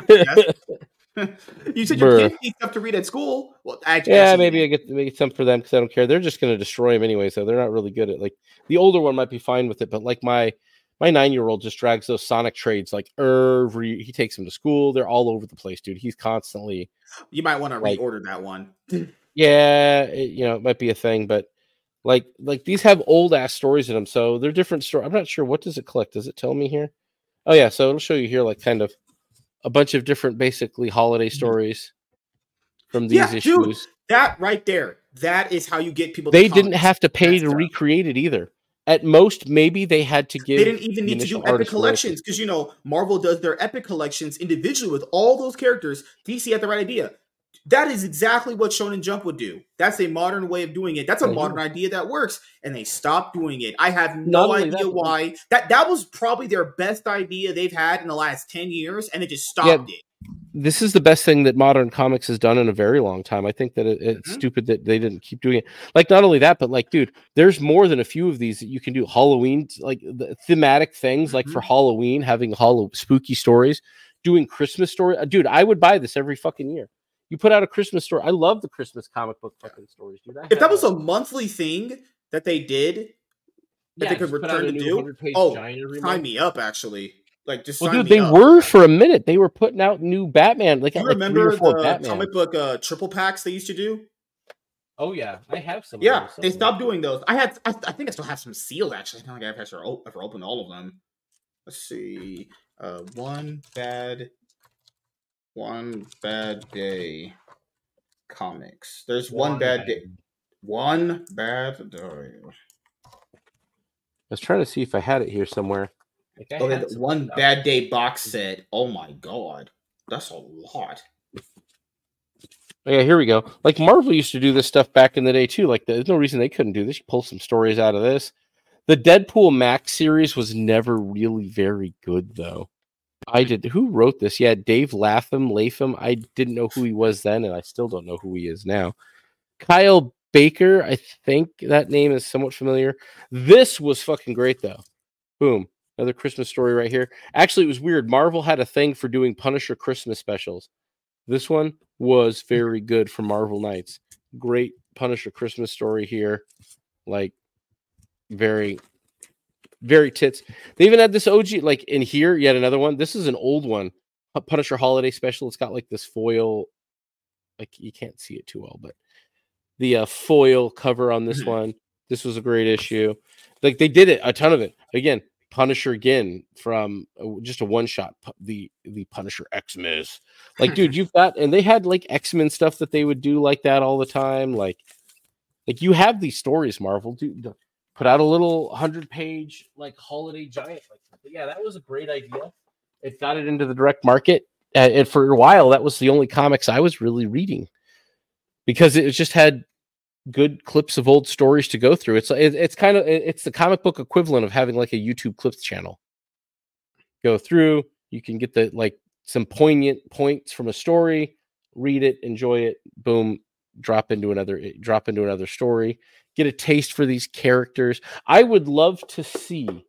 You said your kids need stuff to read at school. Well, actually, yeah, maybe I get maybe some for them because I don't care. They're just going to destroy them anyway, so they're not really good at like the older one might be fine with it, but like my My nine-year-old just drags those Sonic trades like every. He takes them to school. They're all over the place, dude. He's constantly. You might want to like, reorder that one. Yeah, it, you know, it might be a thing, but like, like these have old ass stories in them, so they're different stories. I'm not sure what does it collect. Does it tell me here? Oh yeah, so it'll show you here, like kind of a bunch of different, basically holiday stories from these Yeah, issues. dude, that right there. That is how you get people. They to didn't have to pay to recreate it either. At most, maybe they had to give. They didn't even need to do epic collections because, you know, Marvel does their epic collections individually with all those characters. D C had the right idea. That is exactly what Shonen Jump would do. That's a modern way of doing it. That's a mm-hmm. modern idea that works, and they stopped doing it. I have no idea that, why. That that was probably their best idea they've had in the last ten years, and they just stopped yeah, it. This is the best thing that modern comics has done in a very long time. I think that it, it's mm-hmm. stupid that they didn't keep doing it. Like, not only that, but like, dude, there's more than a few of these that you can do. Halloween, like the thematic things, mm-hmm. like for Halloween, having hollow spooky stories, doing Christmas story. Dude, I would buy this every fucking year. You put out a Christmas story. I love the Christmas comic book fucking stories, dude. I if that was a monthly thing that they did, that yeah, they could return to do, oh, sign me up, actually. Like, just well, dude, me they up. were for a minute. They were putting out new Batman. Like, you like remember three or four the Batman. comic book uh, triple packs they used to do? Oh yeah, I have some. Yeah, of they stopped doing those. I had, I, I think I still have some sealed. Actually, I don't think I've ever, ever opened all of them. Let's see, uh, one bad, one bad day comics. There's one, one bad, bad day. One bad day. I was trying to see if I had it here somewhere. Like okay, one stuff. Bad day box set. Oh my god, that's a lot. Yeah, here we go. Like Marvel used to do this stuff back in the day too. Like there's no reason they couldn't do this. You pull some stories out of this. The Deadpool Max series was never really very good though. I did. Who wrote this? Yeah, Dave Latham. Latham. I didn't know who he was then, and I still don't know who he is now. Kyle Baker. I think that name is somewhat familiar. This was fucking great though. Boom. Another Christmas story right here. Actually, it was weird. Marvel had a thing for doing Punisher Christmas specials. This one was very good for Marvel Nights. Great Punisher Christmas story here. Like, very, very tits. They even had this O G, like in here, yet another one. This is an old one. Punisher Holiday Special. It's got like this foil. Like, you can't see it too well, but the uh, foil cover on this one. This was a great issue. Like, they did it, a ton of it. Again, Punisher again from just a one shot. The the Punisher Xmas, like dude, you've got, and they had like X-Men stuff that they would do like that all the time. Like, like you have these stories, Marvel. Dude, put out a little hundred page like holiday giant. Like, yeah, that was a great idea. It got it into the direct market, uh, and for a while that was the only comics I was really reading because it just had good clips of old stories to go through. It's it, it's kind of it's the comic book equivalent of having like a YouTube clips channel. Go through, you can get the like some poignant points from a story, read it, enjoy it, boom, drop into another drop into another story, get a taste for these characters. I would love to see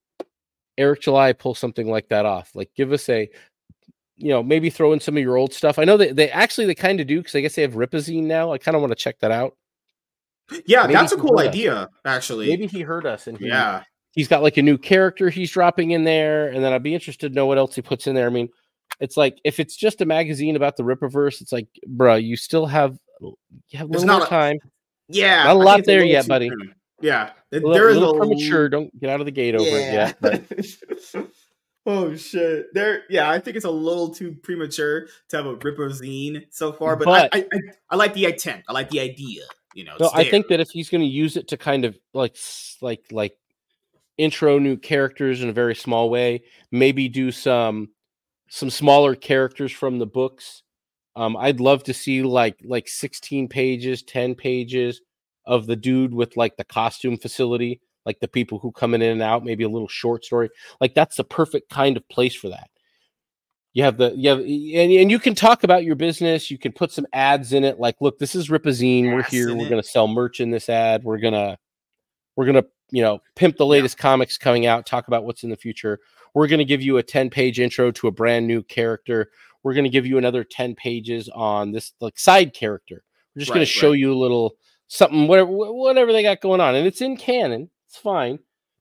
Eric July pull something like that off. Like, give us a, you know, maybe throw in some of your old stuff. I know that they actually they kind of do because I guess they have Ripazine now. I kind of want to check that out. Yeah, maybe that's a cool idea, actually. Maybe he heard us, and he, yeah, he's got like a new character he's dropping in there, and then I'd be interested to know what else he puts in there. I mean, it's like if it's just a magazine about the Rippaverse, it's like, bro, you still have you have a little more a, time. Yeah, not a lot there yet, buddy. Soon. Yeah, there a little, is a little premature. Don't get out of the gate over yeah. it yet. But... oh shit! There, yeah, I think it's a little too premature to have a Ripazine so far, but, but I, I, I, I like the intent. I like the idea. You know, so I think that if he's going to use it to kind of like, like, like intro new characters in a very small way, maybe do some, some smaller characters from the books. Um, I'd love to see like, like sixteen pages, ten pages of the dude with like the costume facility, like the people who come in and out, maybe a little short story. Like that's the perfect kind of place for that. You have the, you have, and, and you can talk about your business. You can put some ads in it. Like, look, this is Ripazine. We're here. We're going to sell merch in this ad. We're going to, we're going to, you know, pimp the latest yeah. comics coming out, talk about what's in the future. We're going to give you a ten page intro to a brand new character. We're going to give you another ten pages on this like side character. We're just right, going to show right. you a little something, whatever, whatever they got going on. And it's in canon. It's fine.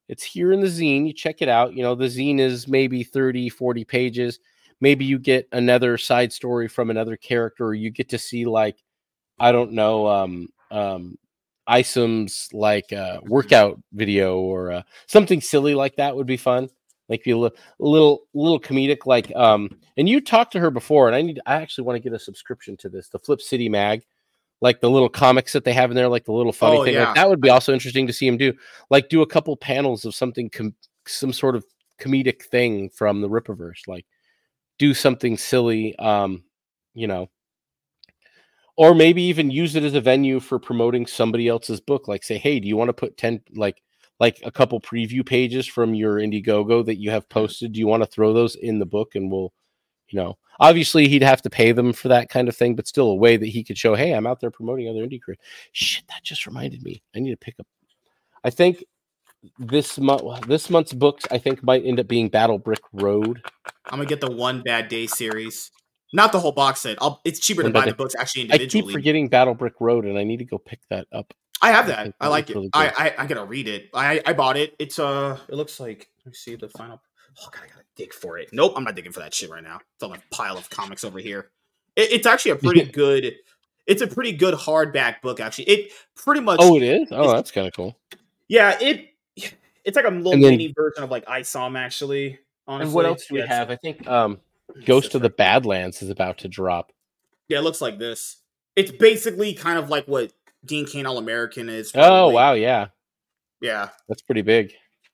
It's here in the zine. You check it out. You know, the zine is maybe thirty, forty pages. Maybe you get another side story from another character, or you get to see, like, I don't know, um, um, Isom's like uh, workout video or uh, something silly like that would be fun. Like be a little, little, little comedic. Like, um, and you talked to her before, and I need, I actually want to get a subscription to this, the Flip City Mag, like the little comics that they have in there, like the little funny Oh, thing. yeah. Like that would be also interesting to see him do. Like do a couple panels of something, com- some sort of comedic thing from the Rippaverse. Like do something silly, um, you know. Or maybe even use it as a venue for promoting somebody else's book. Like say, hey, do you want to put ten, like, like a couple preview pages from your Indiegogo that you have posted? Do you want to throw those in the book? And we'll, you know, obviously he'd have to pay them for that kind of thing, but still a way that he could show, hey, I'm out there promoting other indie creators. Shit, that just reminded me. I need to pick up. I think this month, this month's books, I think might end up being Battle Brick Road. I'm gonna get the One Bad Day series. Not the whole box set. I'll, it's cheaper to buy the books actually individually. I keep forgetting Battle Brick Road, and I need to go pick that up. I have that. I, I like it. Really I, I I gotta read it. I I bought it. It's uh, it looks like. Let me see the final. Oh god, I gotta dig for it. Nope, I'm not digging for that shit right now. It's on a pile of comics over here. It, it's actually a pretty good. It's a pretty good hardback book. Actually, it pretty much. Oh, it is. Oh, that's kind of cool. Yeah, it. It's like a little then, mini version of like Isom, actually. Honestly. And what else do we yeah, have? I think um. Ghost of the Badlands is about to drop. Yeah, it looks like this. It's basically kind of like what Dean Cain All-American is. Probably. Oh, wow, yeah. Yeah. That's pretty big.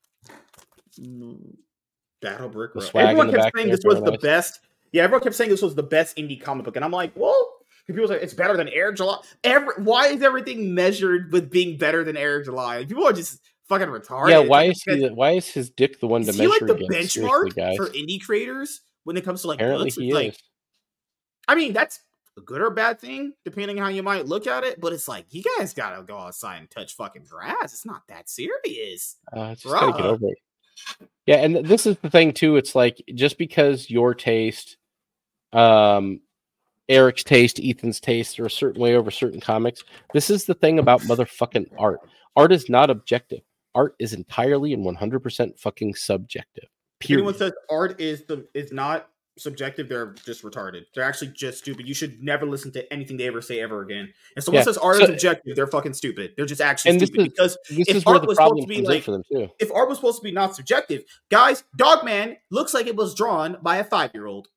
Battle Brick Road. Everyone kept saying this was the nice. best. Yeah, everyone kept saying this was the best indie comic book. And I'm like, well, people say it's better than Air July. Every, why is everything measured with being better than Air July? People are just fucking retarded. Yeah, why is he? Why is his dick the one to is measure he like the against? benchmark for indie creators? When it comes to like Apparently books, he it's like, is. I mean, that's a good or bad thing, depending on how you might look at it. But it's like, you guys gotta go outside and touch fucking grass. It's not that serious. Uh, just Bruh. gotta get over it. Yeah, and this is the thing too. It's like just because your taste, um, Eric's taste, Ethan's taste, are a certain way over certain comics. This is the thing about motherfucking art. Art is not objective. Art is entirely and one hundred percent fucking subjective. Period. Anyone says art is the is not subjective, they're just retarded. They're actually just stupid. You should never listen to anything they ever say ever again. And someone yeah. says art so, is objective, they're fucking stupid. They're just actually stupid. Is, because this if is art where was the supposed to be like, for them too. if art was supposed to be not subjective, guys, Dogman looks like it was drawn by a five-year-old.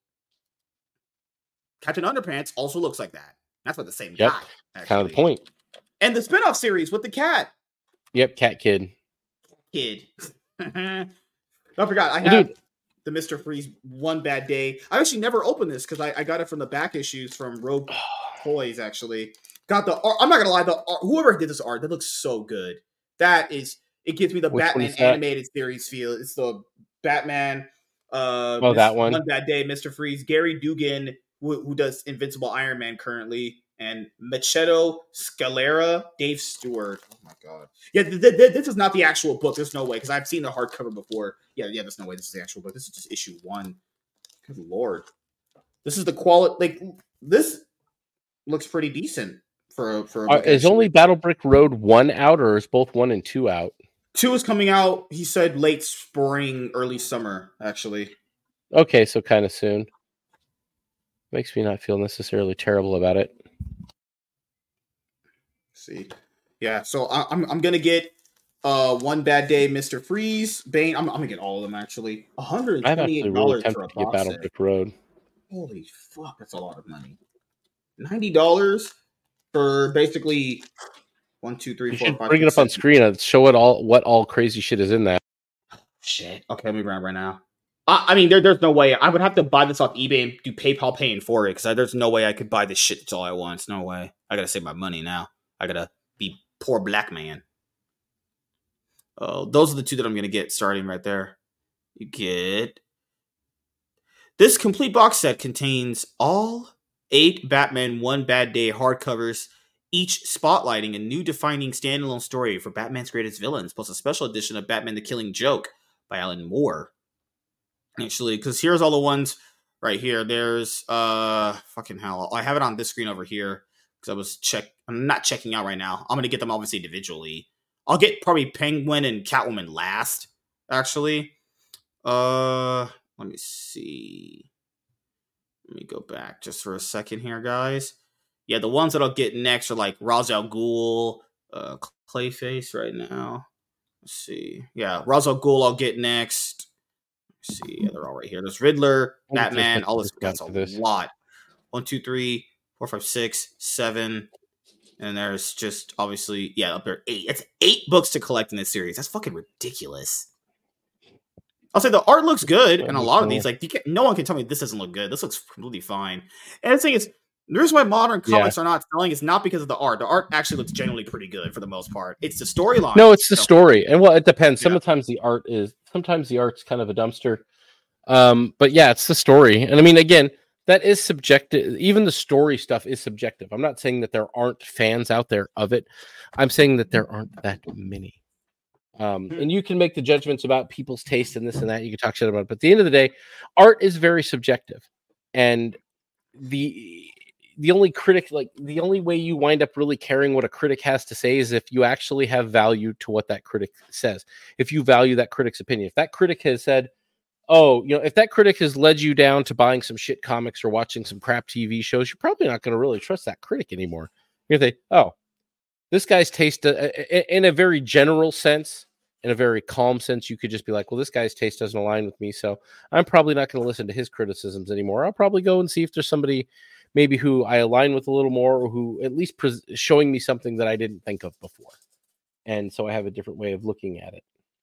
Captain Underpants also looks like that. That's what the same yep. guy. Actually. Kind of the point. And the spinoff series with the cat. Yep, Cat Kid. Kid. I forgot. I have. Dude. The Mister Freeze One Bad Day. I actually never opened this because I, I got it from the back issues from Rogue Toys, actually. Got the art. I'm not going to lie. The art, whoever did this art, that looks so good. That is, it gives me the Which Batman animated series feel. It's the Batman. Uh, oh, that one. One Bad Day, Mister Freeze. Gary Dugan, who, who does Invincible Iron Man currently. And Macheto Scalera, Dave Stewart. Oh my god! Yeah, th- th- th- this is not the actual book. There's no way because I've seen the hardcover before. Yeah, yeah. There's no way this is the actual book. This is just issue one. Good lord, this is the quality. Like this looks pretty decent for for. A uh, is only Battle Brick Road one out, or is both one and two out? Two is coming out. He said late spring, early summer. Actually. Okay, so kind of soon. Makes me not feel necessarily terrible about it. See, yeah. So I, I'm I'm gonna get uh One Bad Day, Mister Freeze, Bane. I'm, I'm gonna get all of them actually. One hundred twenty-eight dollars really for a to box Battle set. Brick Road. Holy fuck, that's a lot of money. Ninety dollars for basically one, two, three, you four, five. Bring it up on screen and show it all. What all crazy shit is in that? Shit. Okay, let me grab right now. I, I mean, there, there's no way I would have to buy this off eBay and do PayPal paying for it because there's no way I could buy this shit. That's all I want. It's no way. I gotta save my money now. I gotta be poor black man. Oh, those are the two that I'm gonna get starting right there. You get this complete box set contains all eight Batman One Bad Day hardcovers, each spotlighting a new defining standalone story for Batman's greatest villains, plus a special edition of Batman: The Killing Joke by Alan Moore. Actually, because here's all the ones right here. There's uh fucking hell. I have it on this screen over here. Because I was check, I'm not checking out right now. I'm gonna get them obviously individually. I'll get probably Penguin and Catwoman last, actually. Uh, let me see. Let me go back just for a second here, guys. Yeah, the ones that I'll get next are like Ra's al Ghul, uh, Clayface right now. Let's see. Yeah, Ra's al Ghul I'll get next. Let's see. Yeah, they're all right here. There's Riddler, Batman, all this. That's a lot. One, two, three, four, five, six, seven. And there's just obviously, yeah, up there, eight. It's eight books to collect in this series. That's fucking ridiculous. I'll say the art looks good, and a lot of these, like, you no one can tell me this doesn't look good. This looks completely fine. And the thing is, the reason why modern comics yeah. are not selling is not because of the art. The art actually looks generally pretty good for the most part. It's the storyline. No, it's the so, story, and well, it depends. Yeah. Sometimes the art is, sometimes the art's kind of a dumpster. Um, but yeah, it's the story, and I mean, again, that is subjective. Even the story stuff is subjective. I'm not saying that there aren't fans out there of it. I'm saying that there aren't that many. Um, and you can make the judgments about people's taste and this and that. You can talk shit about it. But at the end of the day, art is very subjective. And the the only critic, like the only way you wind up really caring what a critic has to say is if you actually have value to what that critic says. If you value that critic's opinion. If that critic has said, oh, you know, if that critic has led you down to buying some shit comics or watching some crap T V shows, you're probably not going to really trust that critic anymore. You're going to think, oh, this guy's taste, uh, in a very general sense, in a very calm sense, you could just be like, well, this guy's taste doesn't align with me, so I'm probably not going to listen to his criticisms anymore. I'll probably go and see if there's somebody maybe who I align with a little more, or who at least pre- showing me something that I didn't think of before. And so I have a different way of looking at it.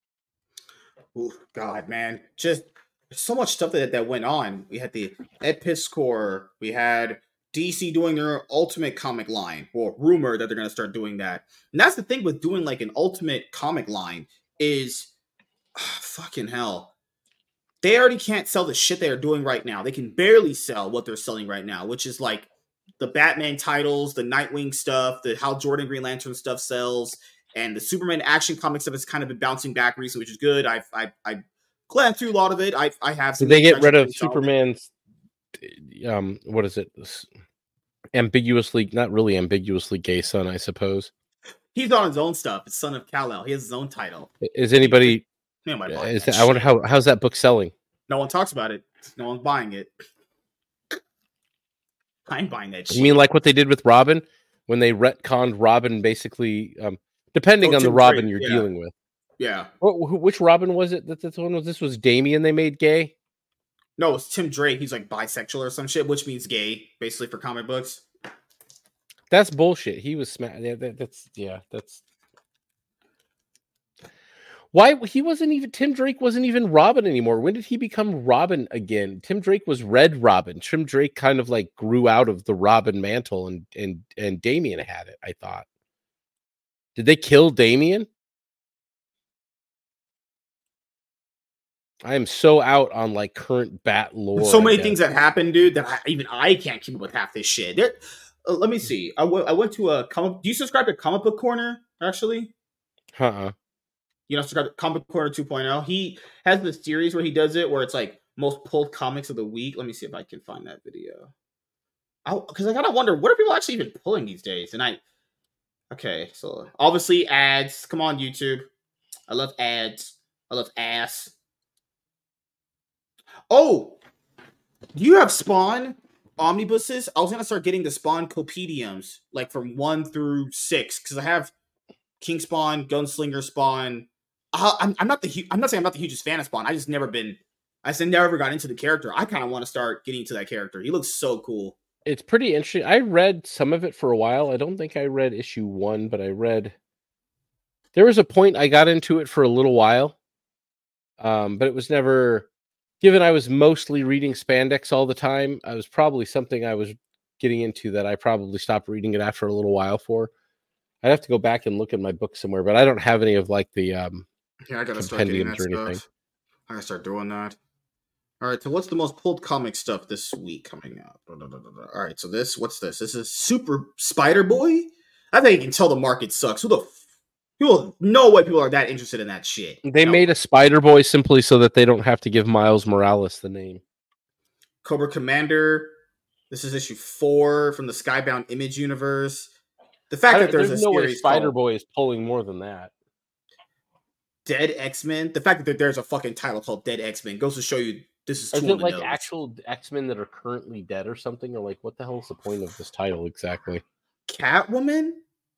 Oh, God, man. Just so much stuff that, that went on. We had the Episcor. We had D C doing their Ultimate comic line, or rumor that they're going to start doing that. And that's the thing with doing like an Ultimate comic line is, oh, fucking hell. They already can't sell the shit they are doing right now. They can barely sell what they're selling right now, which is like the Batman titles, the Nightwing stuff, the Hal Jordan Green Lantern stuff sells, and the Superman action comic stuff has kind of been bouncing back recently, which is good. I've I I glanced through a lot of it. I I have. Did they get rid of Superman's? Um, what is it? Ambiguously, not really ambiguously gay son, I suppose. He's on his own stuff. It's Son of Kal-El. He has his own title. Is anybody? Is that, I wonder how how's that book selling? No one talks about it. No one's buying it. I'm buying that shit. You mean like what they did with Robin when they retconned Robin, basically, um, depending oh, on Tim the Robin Drake, you're yeah. dealing with. Yeah. What, which Robin was it that this one was? This was Damian they made gay? No, it's Tim Drake. He's like bisexual or some shit, which means gay, basically, for comic books. That's bullshit. He was sma- yeah, that, that's yeah, that's why he wasn't even Tim Drake wasn't even Robin anymore. When did he become Robin again? Tim Drake was Red Robin. Tim Drake kind of like grew out of the Robin mantle, and and and Damian had it, I thought. Did they kill Damian? I am so out on like current Bat lore. So many things that happened, dude, that I, even I can't keep up with half this shit. There, uh, let me see. I, w- I went to a comic. Do you subscribe to Comic Book Corner? Actually, uh-uh. You know, subscribe to Comic Book Corner two point oh. He has this series where he does it, where it's like most pulled comics of the week. Let me see if I can find that video. Because I gotta wonder, what are people actually even pulling these days? And I, okay, so obviously ads. Come on, YouTube. I love ads. I love ass. Oh, do you have Spawn omnibuses? I was gonna start getting the Spawn Copediums, like from one through six, because I have King Spawn, Gunslinger Spawn. Uh, I'm, I'm not the hu- I'm not saying I'm not the hugest fan of Spawn. I just never been. I just never got into the character. I kind of want to start getting to that character. He looks so cool. It's pretty interesting. I read some of it for a while. I don't think I read issue one, but I read. There was a point I got into it for a little while, um, but it was never. Given I was mostly reading spandex all the time, I was probably something I was getting into that I probably stopped reading it after a little while for. I'd have to go back and look at my book somewhere, but I don't have any of like the um, yeah, I gotta start getting that stuff. I gotta start doing that. All right, so what's the most pulled comic stuff this week coming out? All right, so this, what's this? This is Super Spider Boy. I think you can tell the market sucks. Who the f- people? No way people are that interested in that shit. They no. made a Spider Boy simply so that they don't have to give Miles Morales the name. Cobra Commander. This is issue four from the Skybound Image universe. The fact that there's, there's a no series way Spider called, Boy is pulling more than that. Dead X-Men. The fact that there's a fucking title called Dead X-Men goes to show you this is Is two it on the like nose. actual X-Men that are currently dead or something? Or like, what the hell is the point of this title exactly? Catwoman?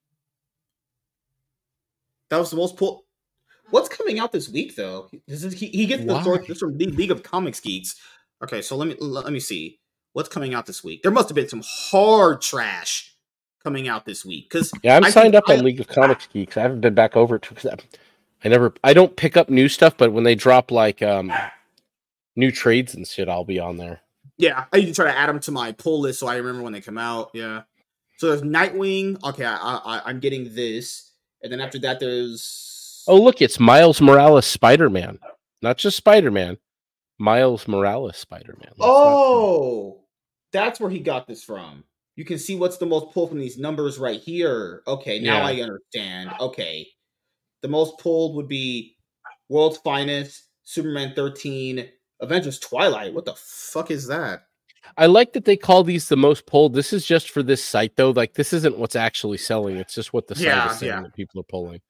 That was the most pull. What's coming out this week though? This is, he, he gets the Why? source. This from League of Comics Geeks. Okay, so let me let me see what's coming out this week. There must have been some hard trash coming out this week because Yeah, I'm I signed think up on I, League of Comics Geeks. I haven't been back over to because I never, I don't pick up new stuff, but when they drop like um new trades and shit, I'll be on there. Yeah, I usually try to add them to my pull list so I remember when they come out. Yeah, so there's Nightwing. Okay, I, I I'm getting this, and then after that there's Oh, look, it's Miles Morales Spider-Man, not just Spider-Man. Miles Morales Spider-Man. Let's oh, that's where he got this from. You can see what's the most pulled from these numbers right here. Okay, now Yeah. I understand. Okay. The most pulled would be World's Finest, Superman thirteen, Avengers Twilight. What the fuck is that? I like that they call these the most pulled. This is just for this site, though. Like, this isn't what's actually selling. It's just what the site Yeah, is saying yeah. that people are pulling.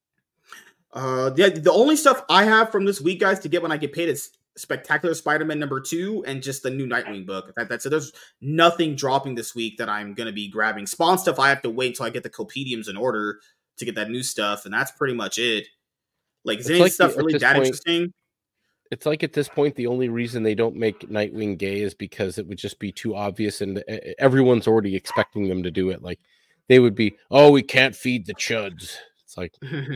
Uh, yeah, the only stuff I have from this week, guys, to get when I get paid is Spectacular Spider-Man number two and just the new Nightwing book. That, that's it. There's nothing dropping this week that I'm going to be grabbing. Spawn stuff, I have to wait until I get the Copediums in order to get that new stuff, and that's pretty much it. Like, is It's any like stuff the- at really this that point- interesting? It's like at this point, the only reason they don't make Nightwing gay is because it would just be too obvious, and uh, everyone's already expecting them to do it. Like, they would be, oh, we can't feed the chuds. It's like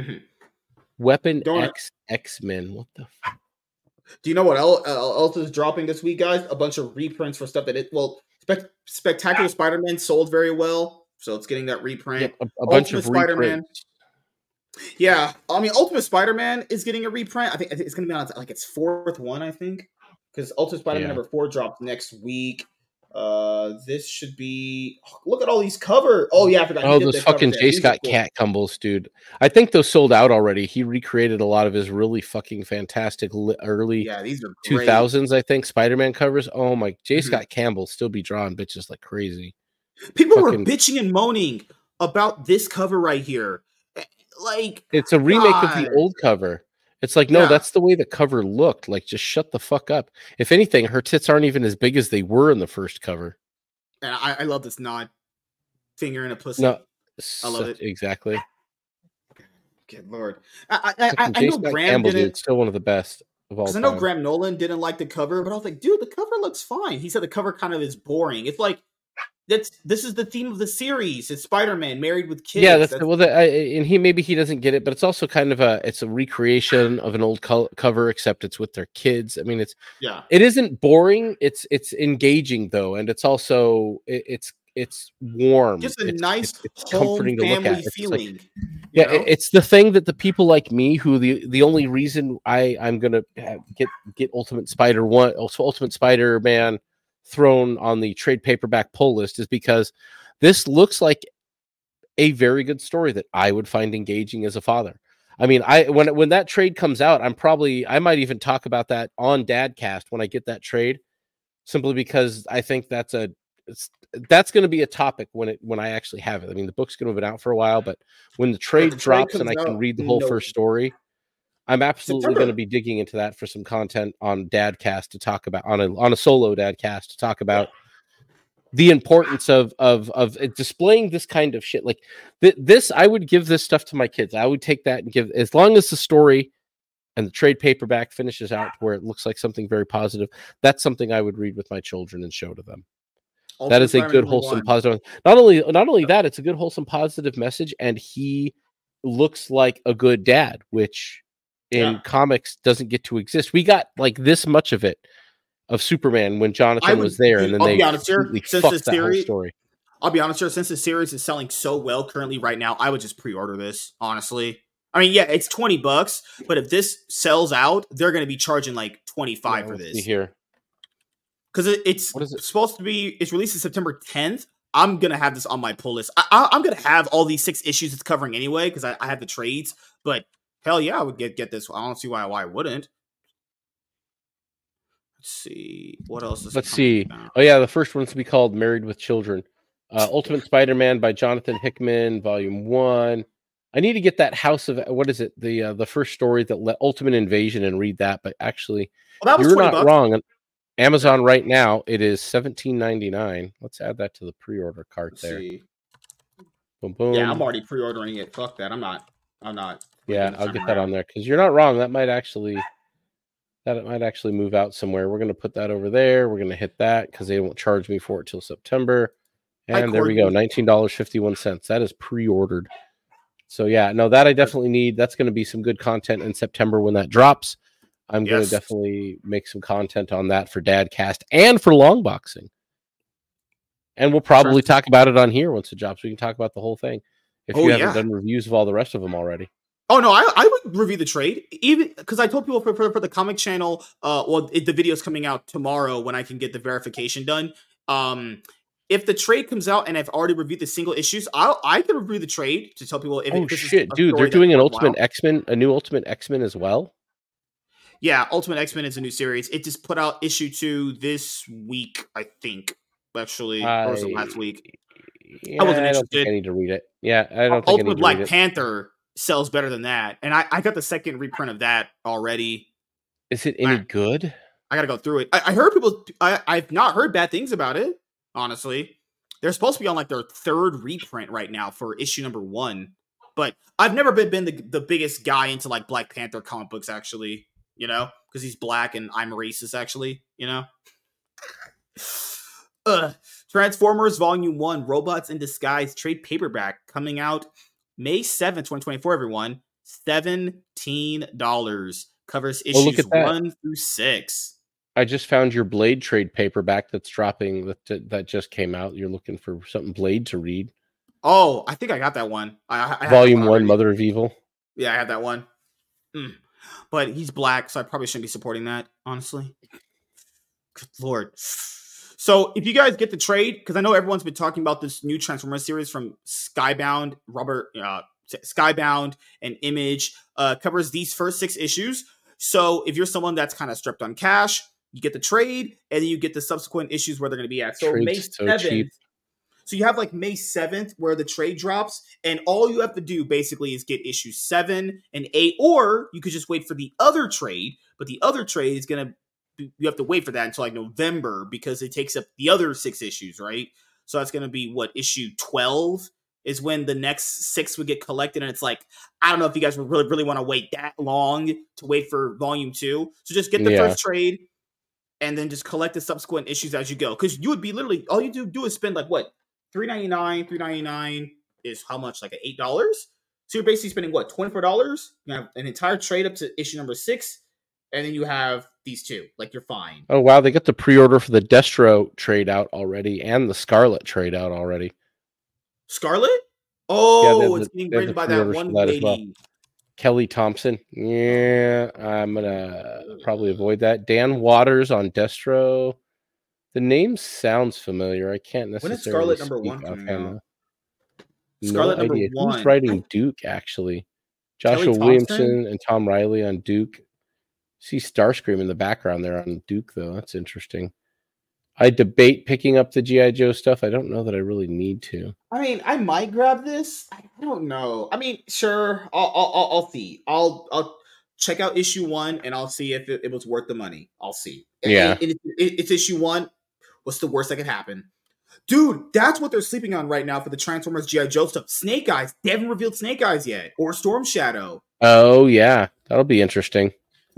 Weapon Don't- X X-Men. What the fuck? Do you know what else, uh, else is dropping this week, guys? A bunch of reprints for stuff that it well, Spec- Spectacular Spider-Man sold very well, so it's getting that reprint. Yep, a, a bunch Ultimate of Spider-Man. reprints. Yeah, I mean, Ultimate Spider-Man is getting a reprint. I think, I think it's going to be on like its fourth one, I think, because Ultimate Spider-Man Yeah. number four drops next week. Uh, this should be. Look at all these cover. Oh yeah, I forgot. he Oh, did those the cover fucking there. J. These are Scott cool. Cat Cumbles, dude. I think those sold out already. He recreated a lot of his really fucking fantastic li- early Yeah, these are two great. thousands, I think, Spider-Man covers. Oh my, J. Mhm. Scott Campbell still be drawing bitches like crazy. People were fucking- bitching and moaning about this cover right here. Eh, Like, It's a remake of the God. old cover. It's like, no, Yeah. that's the way the cover looked. Like, just shut the fuck up. If anything, her tits aren't even as big as they were in the first cover. and I, I love this nod, finger in a pussy. No, I love such- it. Exactly. Good lord. I I, I, Fucking I J. know Scott Graham Campbell, dude, didn't. still one of the best of all Because I time. know Graham Nolan didn't like the cover, but I was like, dude, the cover looks fine. He said the cover kind of is boring. It's like that's this is the theme of the series. It's Spider-Man married with kids. Yeah, that's, well. That, I, and he maybe he doesn't get it, but it's also kind of a it's a recreation of an old co- cover, except it's with their kids. I mean, it's yeah. it isn't boring. It's it's engaging though, and it's also it, it's it's warm. Just a it's, nice it's, it's home comforting to look family at. It's like- feeling. you yeah, know? it- it's the thing that the people like me, who the the only reason I I'm gonna have, get get Ultimate Spider one, also Ultimate Spider Man thrown on the trade paperback pull list is because this looks like a very good story that I would find engaging as a father. I mean, I when when that trade comes out, I'm probably I might even talk about that on Dadcast when I get that trade, simply because I think that's a it's, that's going to be a topic when it when I actually have it. I mean, the book's going to have been out for a while, but when the trade the trade drops and comes I can out, read the whole no. first story, I'm absolutely September. going to be digging into that for some content on Dadcast to talk about on a on a solo Dadcast to talk about the importance of of of displaying this kind of shit. Like th- this, I would give this stuff to my kids. I would take that and give, as long as the story and the trade paperback finishes out where it looks like something very positive. That's something I would read with my children and show to them. Ultimate That is a Spider-Man good number wholesome one. positive. Not only not only that, it's a good wholesome positive message, and he looks like a good dad, which in Yeah. comics doesn't get to exist. We got like this much of it of Superman when I Jonathan would- was there, dude, and then I'll they be honest here, completely since fucked the that whole series- story. I'll be honest here, since the series is selling so well currently right now, I would just pre-order this, honestly. I mean, yeah, it's twenty bucks, but if this sells out, they're going to be charging like twenty-five Yeah, for let's see this. here. Because it, it's What is it? supposed to be, it's released September tenth. I'm going to have this on my pull list. I, I, I'm going to have all these six issues it's covering anyway, because I, I have the trades, but hell yeah, I would get, get this. I don't see why, why I wouldn't. Let's see. What else is Let's coming see. out? Oh yeah, the first one's to be called "Married with Children." Uh, Ultimate Spider-Man by Jonathan Hickman, Volume One. I need to get that House of what is it? The uh, the first story that let Ultimate Invasion and read that. But actually, Well, that was you're twenty not bucks. wrong. Amazon right now it is seventeen ninety-nine. Let's add that to the pre-order cart Let's there. see. Boom, boom. Yeah, I'm already pre-ordering it. Fuck that. I'm not. I'm not. Yeah, I'll get that on there because you're not wrong. That might actually that might actually move out somewhere. We're gonna put that over there. We're gonna hit that because they won't charge me for it till September. And there we go, nineteen dollars and fifty-one cents. That is pre-ordered. So yeah, no, that I definitely need. That's going to be some good content in September when that drops. I'm yes. going to definitely make some content on that for Dadcast and for Long Boxing. And we'll probably sure. talk about it on here once it drops. We can talk about the whole thing if oh, you haven't yeah. done reviews of all the rest of them already. Oh no, I, I would review the trade even because I told people for, for for the comic channel. Uh, well, it, the video's coming out tomorrow when I can get the verification done. Um. If the trade comes out and I've already reviewed the single issues, I'll I can review the trade to tell people if oh it, this shit, is dude, they're doing an Ultimate X-Men, a new Ultimate X-Men as well. Yeah, Ultimate X-Men is a new series. It just put out issue two this week, I think. Actually, I, or was it last week? Yeah, I wasn't interested. I don't think I need to read it. Yeah, I don't think Ultimate I need to Black read it. Panther sells better than that, and I, I got the second reprint of that already. Is it any I, good? I gotta go through it. I, I heard people. I, I've not heard bad things about it. Honestly, they're supposed to be on like their third reprint right now for issue number one. But I've never been, been the, the biggest guy into like Black Panther comic books, actually, you know, because he's black and I'm racist, actually, you know. uh, Transformers Volume one, Robots in Disguise trade paperback coming out May seventh, twenty twenty-four, everyone. seventeen dollars. Covers issues oh, one through six. I just found your Blade trade paperback that's dropping that that just came out. You're looking for something Blade to read. Oh, I think I got that one. I, I Volume one, one, Mother of Evil. Yeah, I had that one. Mm. But he's black, so I probably shouldn't be supporting that, honestly. Good Lord. So if you guys get the trade, because I know everyone's been talking about this new Transformers series from Skybound, Robert, uh, Skybound and Image, uh, covers these first six issues. So if you're someone that's kind of strapped on cash, you get the trade, and then you get the subsequent issues where they're going to be at. So Trade's May seventh. So, cheap. So you have like May seventh where the trade drops, and all you have to do basically is get issue seven and eight, or you could just wait for the other trade. But the other trade is going to, you have to wait for that until like November because it takes up the other six issues, right? So that's going to be what, issue twelve is when the next six would get collected. And it's like, I don't know if you guys would really, really want to wait that long to wait for volume two. So just get the yeah. first trade and then just collect the subsequent issues as you go. Because you would be literally, all you do, do is spend like what? three ninety-nine, three ninety-nine is how much? Like eight dollars? So you're basically spending what? twenty-four dollars? You have an entire trade up to issue number six, and then you have these two. Like, you're fine. Oh, wow. They got the pre-order for the Destro trade out already and the Scarlet trade out already. Scarlet? Oh, yeah, it's being written by that one that lady. Well. Kelly Thompson. Yeah, I'm going to probably avoid that. Dan Waters on Destro. The name sounds familiar. I can't necessarily. When is Scarlet number one coming out? Scarlet no number idea. one. Who's writing Duke, actually? Joshua Williamson and Tom Riley on Duke. See Starscream in the background there on Duke, though. That's interesting. I debate picking up the G I. Joe stuff. I don't know that I really need to. I mean, I might grab this. I don't know. I mean, sure. I'll I'll, I'll see. I'll I'll check out issue one and I'll see if it, it was worth the money. I'll see. Yeah, it, it, it, it's issue one. What's the worst that could happen? Dude, that's what they're sleeping on right now for the Transformers G I. Joe stuff. Snake Eyes. They haven't revealed Snake Eyes yet. Or Storm Shadow. Oh, yeah. That'll be interesting.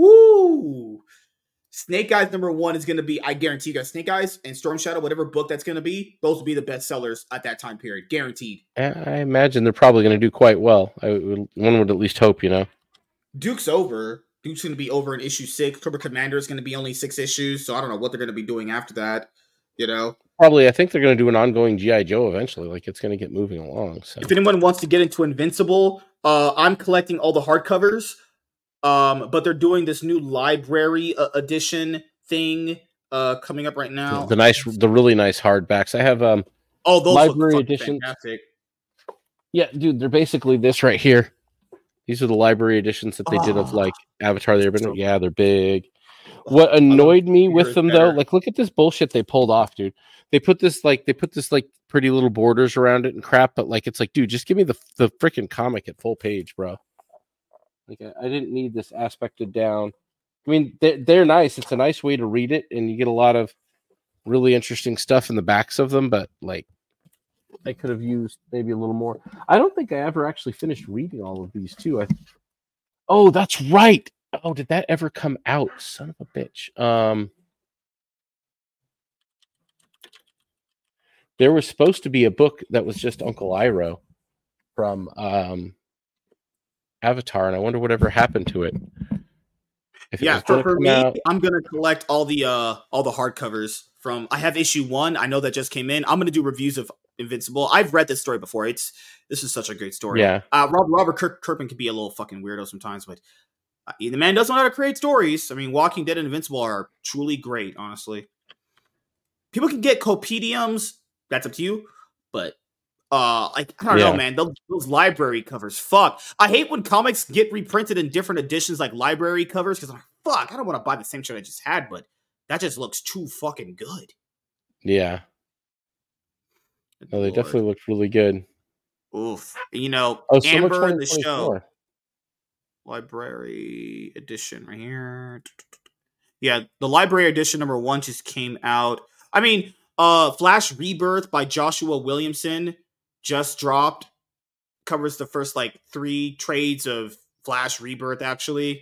Woo! Snake Eyes number one is going to be, I guarantee you guys, Snake Eyes and Storm Shadow, whatever book that's going to be, those will be the best sellers at that time period. Guaranteed. I imagine they're probably going to do quite well. I would, one would at least hope, you know. Duke's over. Duke's going to be over in issue six. Cobra Commander is going to be only six issues, so I don't know what they're going to be doing after that. You know, probably. I think they're going to do an ongoing G I. Joe eventually. Like, it's going to get moving along. So, if anyone wants to get into Invincible, uh, I'm collecting all the hardcovers. Um, but they're doing this new library uh, edition thing uh, coming up right now. The nice, the really nice hardbacks. I have um, oh, those library editions. Fantastic. Yeah, dude, they're basically this right here. These are the library editions that they oh. did of like Avatar. They're so yeah, they're big. What annoyed me with them better. though, like look at this bullshit they pulled off, dude. They put this like they put this like pretty little borders around it and crap, but like it's like, dude, just give me the the freaking comic at full page, bro. Like I, I didn't need this aspected down. I mean, they're, they're nice. It's a nice way to read it, and you get a lot of really interesting stuff in the backs of them. But like, I could have used maybe a little more. I don't think I ever actually finished reading all of these too. I. Oh, that's right. Oh, did that ever come out? Son of a bitch. Um. There was supposed to be a book that was just Uncle Iroh from um, Avatar, and I wonder whatever happened to it. If yeah, it for, for me, out... I'm gonna collect all the uh, all the hardcovers from. I have issue one. I know that just came in. I'm gonna do reviews of Invincible. I've read this story before. It's this is such a great story. Yeah, uh, Robert, Robert Kirk, Kirkman can be a little fucking weirdo sometimes, but uh, the man does know how to create stories. I mean, Walking Dead and Invincible are truly great. Honestly, people can get Copediums. That's up to you, but uh, like I don't yeah. know, man. Those, those library covers, fuck. I hate when comics get reprinted in different editions, like library covers, because I'm like, fuck, I don't want to buy the same shit I just had, but that just looks too fucking good. Yeah. Good no, they Lord. Definitely looked really good. Oof. You know, oh, Amber in the show. Library edition right here. Yeah, the library edition number one just came out. I mean. Uh, Flash Rebirth by Joshua Williamson just dropped. Covers the first like three trades of Flash Rebirth. Actually,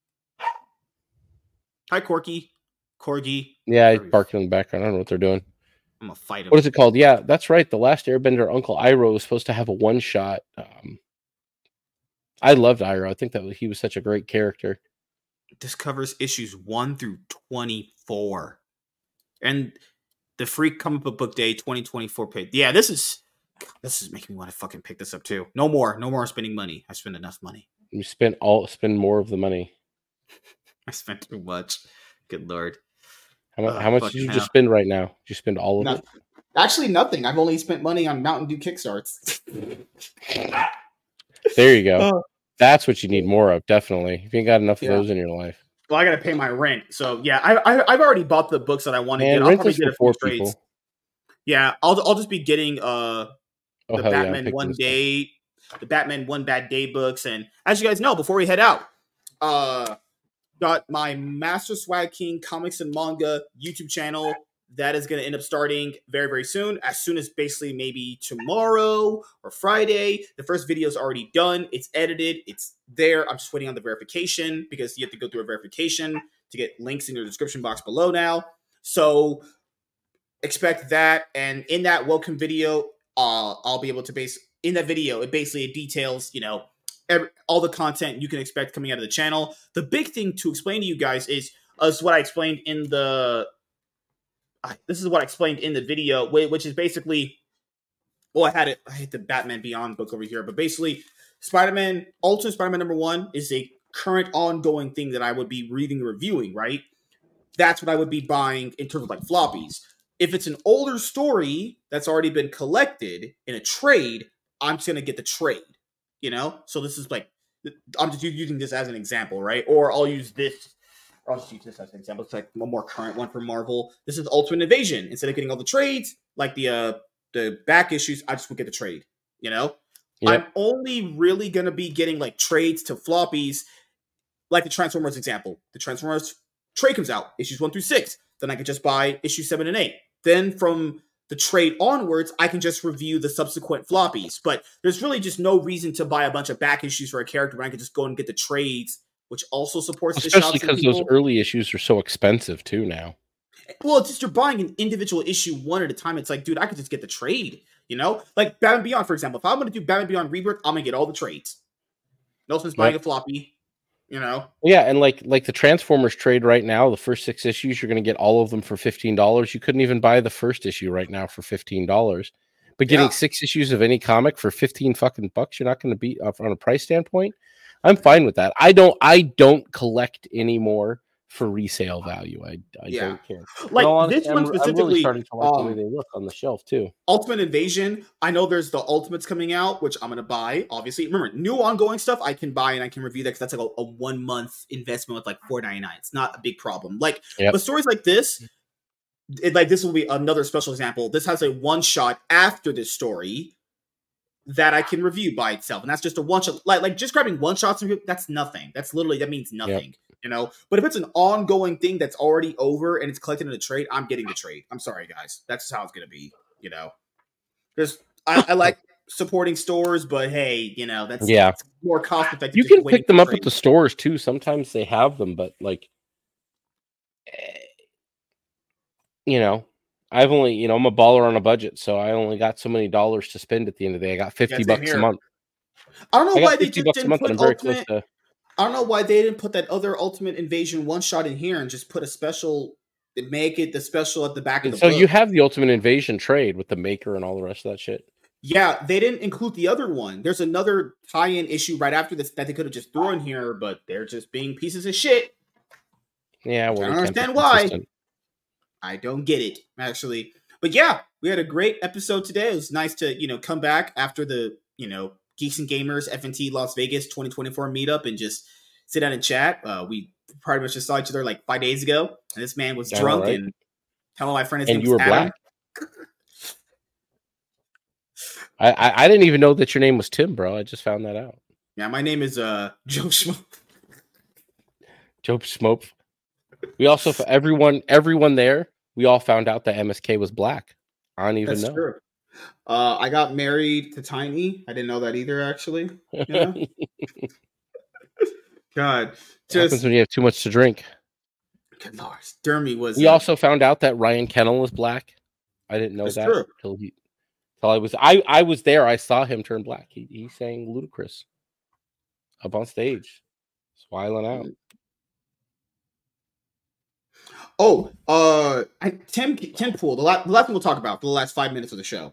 hi Corky, Corgi. Yeah, he's barking in the background. I don't know what they're doing. I'm gonna fight him. What is it called? Yeah, that's right. The Last Airbender, Uncle Iroh was supposed to have a one shot. Um, I loved Iroh. I think that he was such a great character. This covers issues one through twenty-four, and. The Freak Comic Book Book Day twenty twenty-four page. Yeah, this is this is making me want to fucking pick this up too. No more, no more spending money. I spend enough money. You spent all spend more of the money. I spent too much. Good Lord. How, uh, how much did you hell. just spend right now? Did you spend all of no, it? Actually, nothing. I've only spent money on Mountain Dew Kickstarts. There you go. Uh, That's what you need more of, definitely. If you ain't got enough yeah. of those in your life. Well, I got to pay my rent. So, yeah, I, I, I've already bought the books that I want to get. I'll probably get a few trades. Yeah, I'll I'll just be getting uh the oh, Batman yeah, One Day, up. the Batman One Bad Day books. And as you guys know, before we head out, uh, got my Master Swag King Comics and Manga YouTube channel. That is going to end up starting very, very soon. As soon as basically maybe tomorrow or Friday. The first video is already done. It's edited. It's there. I'm just waiting on the verification because you have to go through a verification to get links in your description box below now. So expect that. And in that welcome video, uh, I'll be able to base in that video. It basically details, you know, every, all the content you can expect coming out of the channel. The big thing to explain to you guys is, uh, is what I explained in the This is what I explained in the video, which is basically, well, I had it. I hate the Batman Beyond book over here, but basically, Spider-Man, Ultimate Spider-Man number one is a current ongoing thing that I would be reading and reviewing, right? That's what I would be buying in terms of like floppies. If it's an older story that's already been collected in a trade, I'm just going to get the trade, you know? So this is like, I'm just using this as an example, right? Or I'll use this. I'll just use this as an example. It's like a more current one from Marvel. This is Ultimate Invasion. Instead of getting all the trades, like the uh, the back issues, I just would get the trade. You know? Yep. I'm only really going to be getting like trades to floppies, like the Transformers example. The Transformers trade comes out, issues one through six. Then I could just buy issues seven and eight. Then from the trade onwards, I can just review the subsequent floppies. But there's really just no reason to buy a bunch of back issues for a character when I could just go and get the trades, which also supports the shops. Especially because those early issues are so expensive too now. Well, it's just you're buying an individual issue one at a time. It's like, dude, I could just get the trade, you know? Like Batman Beyond, for example. If I'm going to do Batman Beyond Rebirth, I'm going to get all the trades. Nelson's buying yep. a floppy, you know? Yeah, and like like the Transformers trade right now, the first six issues, you're going to get all of them for fifteen dollars. You couldn't even buy the first issue right now for fifteen dollars. But getting yeah. six issues of any comic for fifteen fucking bucks, you're not going to beat uh, on a price standpoint. I'm fine with that. I don't. I don't collect anymore for resale value. I, I yeah. don't care. Like honestly, this one I'm, specifically, I'm really starting to like um, the way they look on the shelf too. Ultimate Invasion. I know there's the Ultimates coming out, which I'm gonna buy. Obviously, remember new ongoing stuff I can buy and I can review that because that's like a, a one month investment with like four ninety-nine. It's not a big problem. Like, yep. but stories like this, it, like this will be another special example. This has a one shot after this story that I can review by itself, and that's just a one shot. Like like just grabbing one shots, that's nothing. That's literally that means nothing. Yep. You know, but if it's an ongoing thing that's already over and it's collected in a trade, I'm getting the trade. I'm sorry, guys. That's how it's gonna be. You know, because I, I like supporting stores, but hey, you know that's yeah that's more cost effective. You can pick them up at the stores too. Sometimes they have them, but like, you know, I've only you know I'm a baller on a budget, so I only got so many dollars to spend at the end of the day. I got fifty yeah, bucks here. a month. I don't know I why they just didn't put I'm very close to. I don't know why they didn't put that other Ultimate Invasion one shot in here and just put a special, make it the special at the back of the so book. You have the Ultimate Invasion trade with the Maker and all the rest of that shit. Yeah, they didn't include the other one. There's another tie-in issue right after this that they could have just thrown here, but they're just being pieces of shit. Yeah, well, I don't understand why. Consistent. I don't get it, actually. But yeah, we had a great episode today. It was nice to, you know, come back after the, you know, Geeks and Gamers F N T Las Vegas twenty twenty-four meetup and just sit down and chat. Uh, we pretty much just saw each other like five days ago, and this man was yeah, drunk right. and telling my friend his and name you was were Adam. Black. I, I I didn't even know that your name was Tim, bro. I just found that out. Yeah, my name is uh Joe Schmope. Joe Schmope. We also everyone everyone there. We all found out that M S K was black. I don't even That's know. True. Uh, I got married to Tiny. I didn't know that either, actually. You know? God, just happens when you have too much to drink. Good Lord, Dermy was. We uh, also found out that Ryan Kennel was black. I didn't know that true. until he. Until I was I I was there. I saw him turn black. He he sang Ludacris up on stage, smiling out. Oh, uh, I, Tim Tim Pool. The last, the last thing we'll talk about for the last five minutes of the show.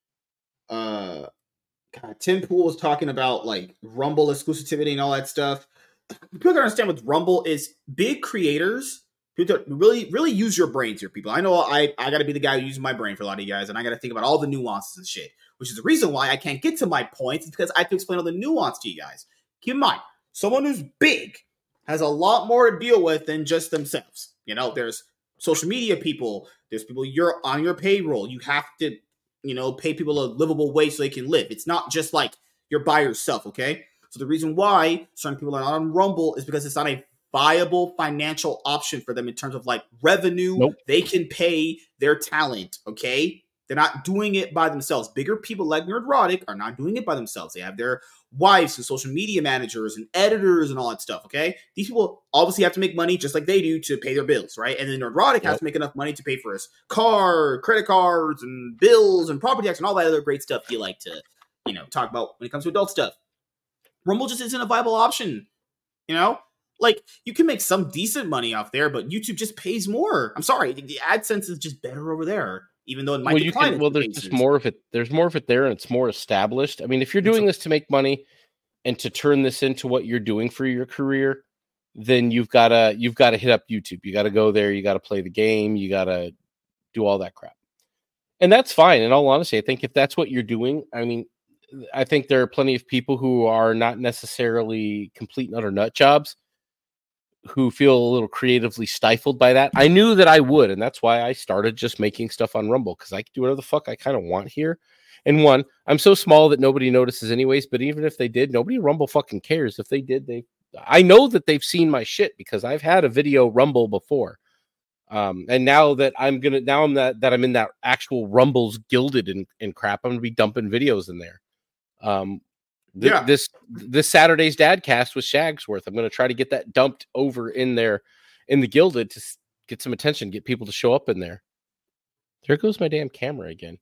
Uh, God, Tim Pool was talking about like Rumble exclusivity and all that stuff. People gotta understand with Rumble is big creators. People really, really use your brains here, people. I know I, I gotta be the guy who uses my brain for a lot of you guys, and I gotta think about all the nuances and shit. Which is the reason why I can't get to my points, is because I have to explain all the nuance to you guys. Keep in mind, someone who's big has a lot more to deal with than just themselves. You know, there's social media people, there's people you're on your payroll. You have to, you know, pay people a livable wage so they can live. It's not just like you're by yourself, okay? So the reason why certain people are not on Rumble is because it's not a viable financial option for them in terms of like revenue. Nope. They can pay their talent, okay? They're not doing it by themselves. Bigger people like Nerdrotic are not doing it by themselves. They have their wives and social media managers and editors and all that stuff, okay? These people obviously have to make money just like they do to pay their bills, right? And then Nerdrotic yep. has to make enough money to pay for his car, credit cards, and bills and property tax and all that other great stuff you like to, you know, talk about when it comes to adult stuff. Rumble just isn't a viable option, you know? Like, you can make some decent money off there, but YouTube just pays more. I'm sorry, the AdSense is just better over there. Even though it might well, decline. You can, well, there's cases. just more of it. There's more of it there, and it's more established. I mean, if you're doing this to make money and to turn this into what you're doing for your career, then you've gotta you've gotta hit up YouTube. You gotta go there. You gotta play the game. You gotta do all that crap, and that's fine. In all honesty, I think if that's what you're doing, I mean, I think there are plenty of people who are not necessarily complete and utter nut jobs who feel a little creatively stifled by that. I knew that I would, and that's why I started just making stuff on Rumble, because I can do whatever the fuck I kind of want here. And one, I'm so small that nobody notices anyways, but even if they did, nobody Rumble fucking cares. If they did, they I know that they've seen my shit because I've had a video Rumble before. Um, and now that I'm gonna now I'm that that I'm in that actual Rumbles gilded and, and crap, I'm gonna be dumping videos in there. Um Th- yeah. This this Saturday's Dadcast with Shagsworth. I'm going to try to get that dumped over in there in the Gilded to s- get some attention, get people to show up in there. There goes my damn camera again.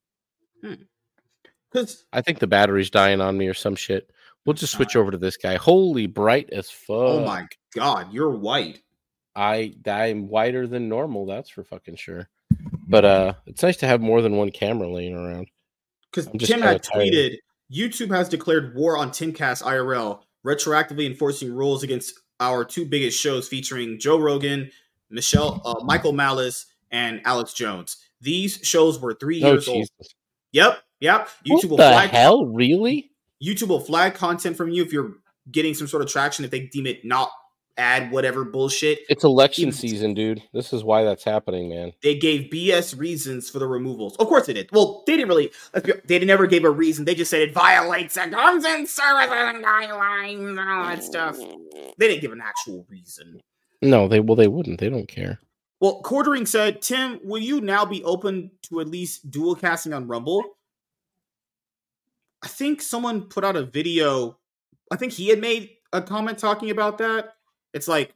Because hmm. I think the battery's dying on me or some shit. We'll just switch over to this guy. Holy bright as fuck. Oh my god, you're white. I I'm whiter than normal, that's for fucking sure. But uh it's nice to have more than one camera laying around. Because Tim had tweeted, YouTube has declared war on Timcast I R L, retroactively enforcing rules against our two biggest shows featuring Joe Rogan, Michelle, uh, Michael Malice, and Alex Jones. These shows were three oh, years Jesus. old. Yep, yep. YouTube what will the flag hell, really? YouTube will flag content from you if you're getting some sort of traction if they deem it not ad whatever bullshit. It's election Even- season, dude. This is why that's happening, man. They gave B S reasons for the removals. Of course they did. Well, they didn't really. Let's be, they never gave a reason. They just said it violates the terms and services guidelines and all that stuff. They didn't give an actual reason. No, they well they wouldn't. They don't care. Well, Quartering said, Tim, will you now be open to at least dual casting on Rumble? I think someone put out a video. I think he had made a comment talking about that. It's like,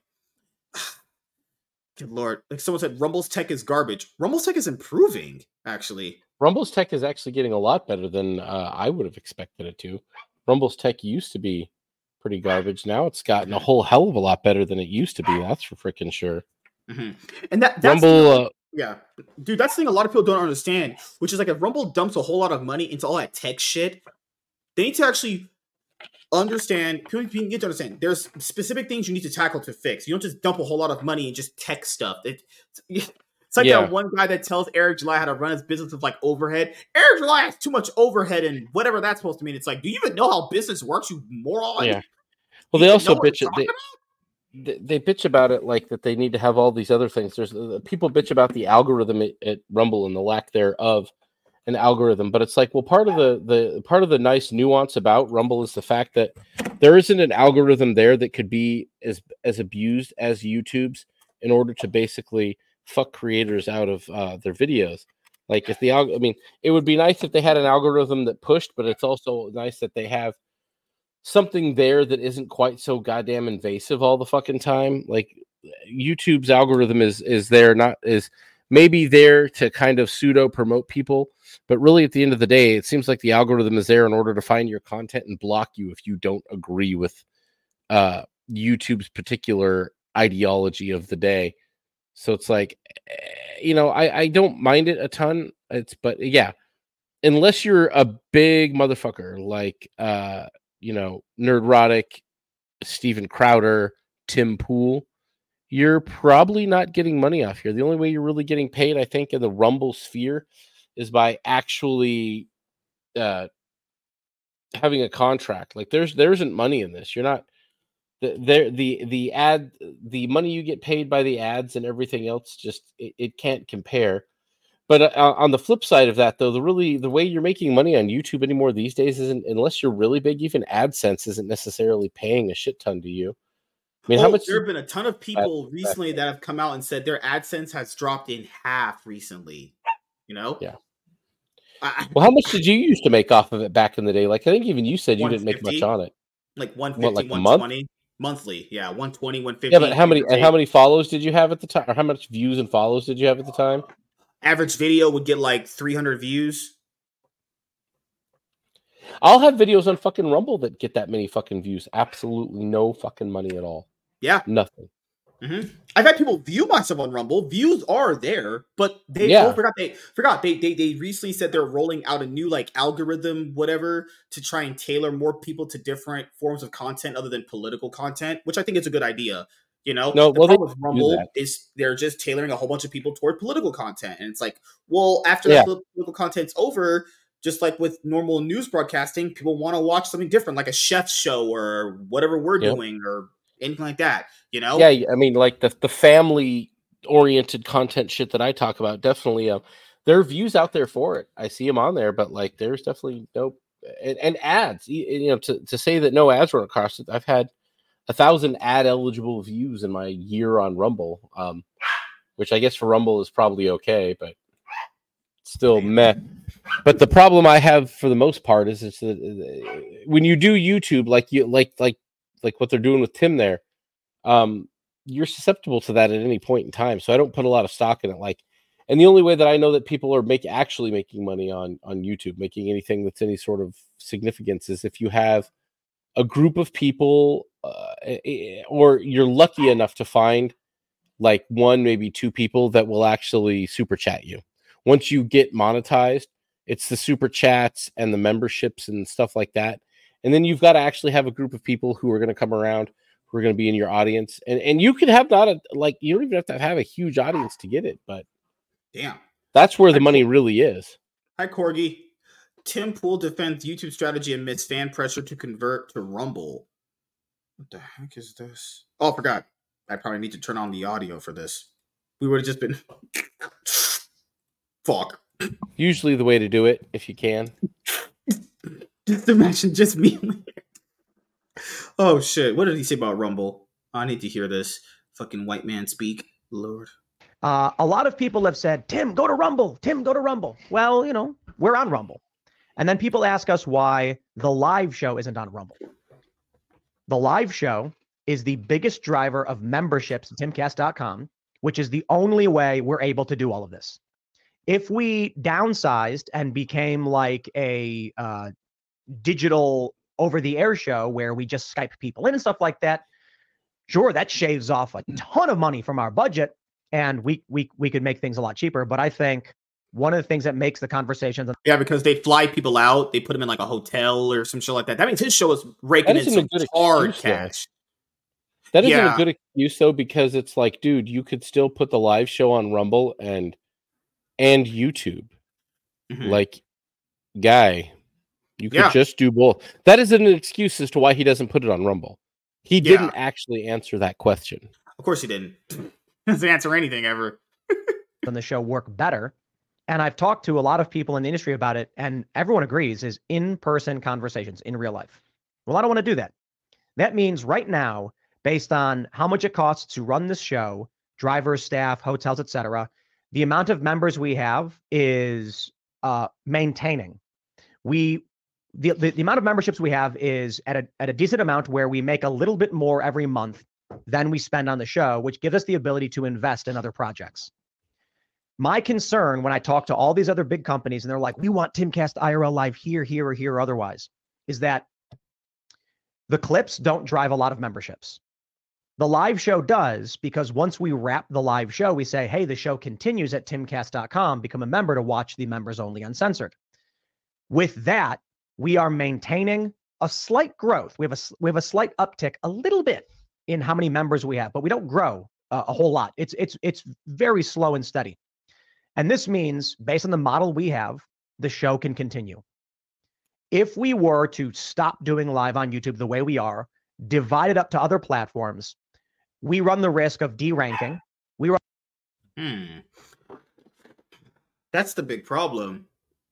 good Lord. Like someone said, Rumble's tech is garbage. Rumble's tech is improving, actually. Rumble's tech is actually getting a lot better than uh, I would have expected it to. Rumble's tech used to be pretty garbage. Now it's gotten a whole hell of a lot better than it used to be. That's for freaking sure. Mm-hmm. And that that's Rumble, the, uh, yeah, dude, that's the thing a lot of people don't understand, which is like if Rumble dumps a whole lot of money into all that tech shit, they need to actually understand. People need to understand there's specific things you need to tackle to fix. You don't just dump a whole lot of money and just tech stuff. It, it's like Yeah. that one guy that tells Eric July how to run his business with like overhead. Eric July has too much overhead and whatever that's supposed to mean. It's like, do you even know how business works, you moron? Yeah. Well, You they even also know what bitch you're it. They, talking they they bitch about it like that they need to have all these other things. There's uh, people bitch about the algorithm at, at Rumble and the lack thereof an algorithm, but it's like, well, part of the the part of the nice nuance about Rumble is the fact that there isn't an algorithm there that could be as as abused as YouTube's in order to basically fuck creators out of uh, their videos. Like if the alg- I mean, it would be nice if they had an algorithm that pushed, but it's also nice that they have something there that isn't quite so goddamn invasive all the fucking time. Like YouTube's algorithm is is there not is maybe there to kind of pseudo promote people, but really at the end of the day, it seems like the algorithm is there in order to find your content and block you if you don't agree with uh YouTube's particular ideology of the day. So it's like, you know, I I don't mind it a ton. It's but yeah, unless you're a big motherfucker like uh you know, Nerdrotic, Steven Crowder, Tim Pool, you're probably not getting money off here. The only way you're really getting paid, I think, in the Rumble sphere is by actually uh, having a contract. Like there's there isn't money in this. You're not the there the the ad the money you get paid by the ads and everything else just it, it can't compare. But uh, on the flip side of that, though, the really the way you're making money on YouTube anymore these days isn't unless you're really big. Even AdSense isn't necessarily paying a shit ton to you. I mean, oh, how much? there have been a ton of people recently that have come out and said their AdSense has dropped in half recently. You know? Yeah. I, Well, how much did you used to make off of it back in the day? Like I think even you said you didn't make much on it. Like one fifty, What, like a one month? twenty monthly. Yeah, one twenty, one fifty. Yeah, but how many and how many follows did you have at the time? Or how much views and follows did you have at the time? Average video would get like three hundred views. I'll have videos on fucking Rumble that get that many fucking views. Absolutely no fucking money at all. Yeah. Nothing. Mm-hmm. I've had people view my stuff on Rumble. Views are there, but they Yeah. oh, forgot they forgot they, they they recently said they're rolling out a new like algorithm, whatever, to try and tailor more people to different forms of content other than political content, which I think is a good idea. You know, No, the well, problem with do Rumble that. is they're just tailoring a whole bunch of people toward political content, and it's like, well, after Yeah. that political content's over, just like with normal news broadcasting, people want to watch something different, like a chef's show or whatever we're Yep. doing or anything like that. You know? Yeah, I mean, like the the family oriented content shit that I talk about, definitely. Uh, there are views out there for it. I see them on there, but like, there's definitely no and, and ads. You, you know, to to say that no ads run across it, I've had a thousand ad eligible views in my year on Rumble, um, which I guess for Rumble is probably okay, but still meh. But the problem I have for the most part is, is that uh, when you do YouTube, like you like like like what they're doing with Tim there, um, you're susceptible to that at any point in time. So I don't put a lot of stock in it. Like, and the only way that I know that people are make actually making money on on YouTube, making anything that's any sort of significance, is if you have a group of people, uh, or you're lucky enough to find like one, maybe two people that will actually super chat you. Once you get monetized, it's the super chats and the memberships and stuff like that. And then you've got to actually have a group of people who are going to come around, who are going to be in your audience. And and you could have not a, like, you don't even have to have a huge audience to get it, but Damn. that's where the money really is. Hi, Corgi. Tim Pool defends YouTube strategy amidst fan pressure to convert to Rumble. What the heck is this? Oh, I forgot. I probably need to turn on the audio for this. We would have just been. Fuck. Usually the way to do it, if you can. Just imagine just me. Oh shit! What did he say about Rumble? I need to hear this. Fucking white man speak. Lord. Uh, a lot of people have said, Tim, go to Rumble. Tim, go to Rumble. Well, you know, we're on Rumble. And then people ask us why the live show isn't on Rumble. The live show is the biggest driver of memberships at timcast dot com, which is the only way we're able to do all of this. If we downsized and became like a uh, digital over-the-air show where we just Skype people in and stuff like that, sure, that shaves off a ton of money from our budget, and we we we could make things a lot cheaper. But I think one of the things that makes the conversations, yeah, because they fly people out, they put them in like a hotel or some shit like that. That means his show is raking in some hard cash. That isn't Yeah. a good excuse though, because it's like, dude, you could still put the live show on Rumble and and YouTube. Mhm. Like, guy, you could Yeah. just do both. That isn't an excuse as to why he doesn't put it on Rumble. He Yeah. didn't actually answer that question. Of course he didn't. Doesn't answer anything ever. on the show work better. And I've talked to a lot of people in the industry about it, and everyone agrees is in-person conversations in real life. Well, I don't want to do that. That means right now, based on how much it costs to run this show, drivers, staff, hotels, et cetera, the amount of members we have is uh, maintaining. We the, the the amount of memberships we have is at a at a decent amount where we make a little bit more every month than we spend on the show, which gives us the ability to invest in other projects. My concern when I talk to all these other big companies and they're like, we want Timcast I R L live here, here, or here, or otherwise, is that the clips don't drive a lot of memberships. The live show does, because once we wrap the live show, we say, hey, the show continues at timcast dot com. Become a member to watch the members only uncensored. With that, we are maintaining a slight growth. We have a, we have a slight uptick, a little bit in how many members we have, but we don't grow uh, a whole lot. It's, it's, it's very slow and steady. And this means, based on the model we have, the show can continue. If we were to stop doing live on YouTube the way we are, divide it up to other platforms, we run the risk of deranking. We run. Hmm. That's the big problem.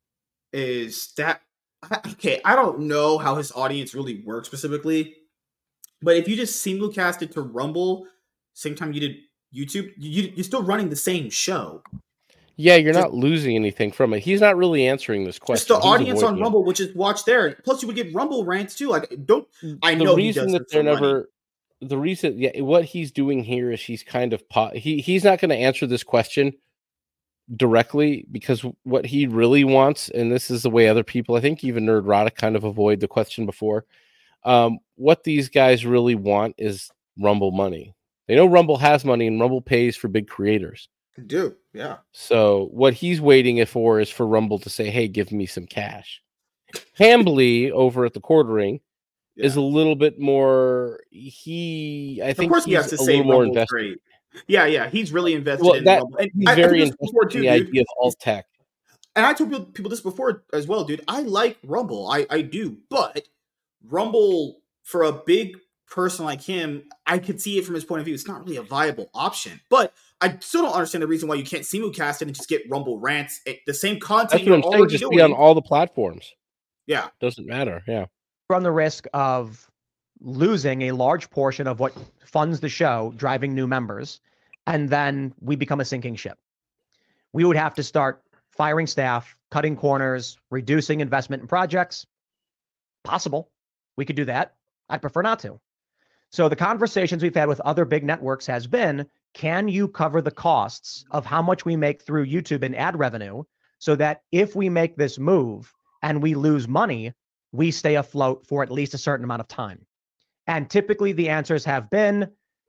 Is that okay? I don't know how his audience really works specifically, but if you just simulcast it to Rumble, same time you did YouTube, you, you're still running the same show. Yeah, you're Just- not losing anything from it. He's not really answering this Just question. the He's audience on avoiding it. Rumble would just watch there. Plus, you would get Rumble rants too. Like, don't I the know he reason does that this they're for money. never the reason yeah what he's doing here is he's kind of po- he he's not going to answer this question directly, because what he really wants, and this is the way other people, I think even Nerdrotic kind of avoid the question before, um what these guys really want is Rumble money. They know Rumble has money and Rumble pays for big creators. do yeah. So what he's waiting for is for Rumble to say, hey, give me some cash. Hambly over at the Quartering Yeah. is a little bit more. He, I Of think, course, he he's has to a say little more Rumble's invested. great. Yeah, yeah, he's really invested Well, in that Rumble. And he's I, I very told this invested before in too, the dude. idea of alt tech. And I told people, people this before as well, dude. I like Rumble. I, I do. But Rumble, for a big person like him, I could see it from his point of view. It's not really a viable option. But I still don't understand the reason why you can't simulcast it and just get Rumble rants. It, the same content That's you're what I'm saying. already Just doing. be on all the platforms. Yeah. Doesn't matter. Yeah. run the risk of losing a large portion of what funds the show, driving new members, and then we become a sinking ship. We would have to start firing staff, cutting corners, reducing investment in projects. Possible. We could do that. I'd prefer not to. So the conversations we've had with other big networks has been, can you cover the costs of how much we make through YouTube and ad revenue, so that if we make this move and we lose money, we stay afloat for at least a certain amount of time? And typically the answers have been,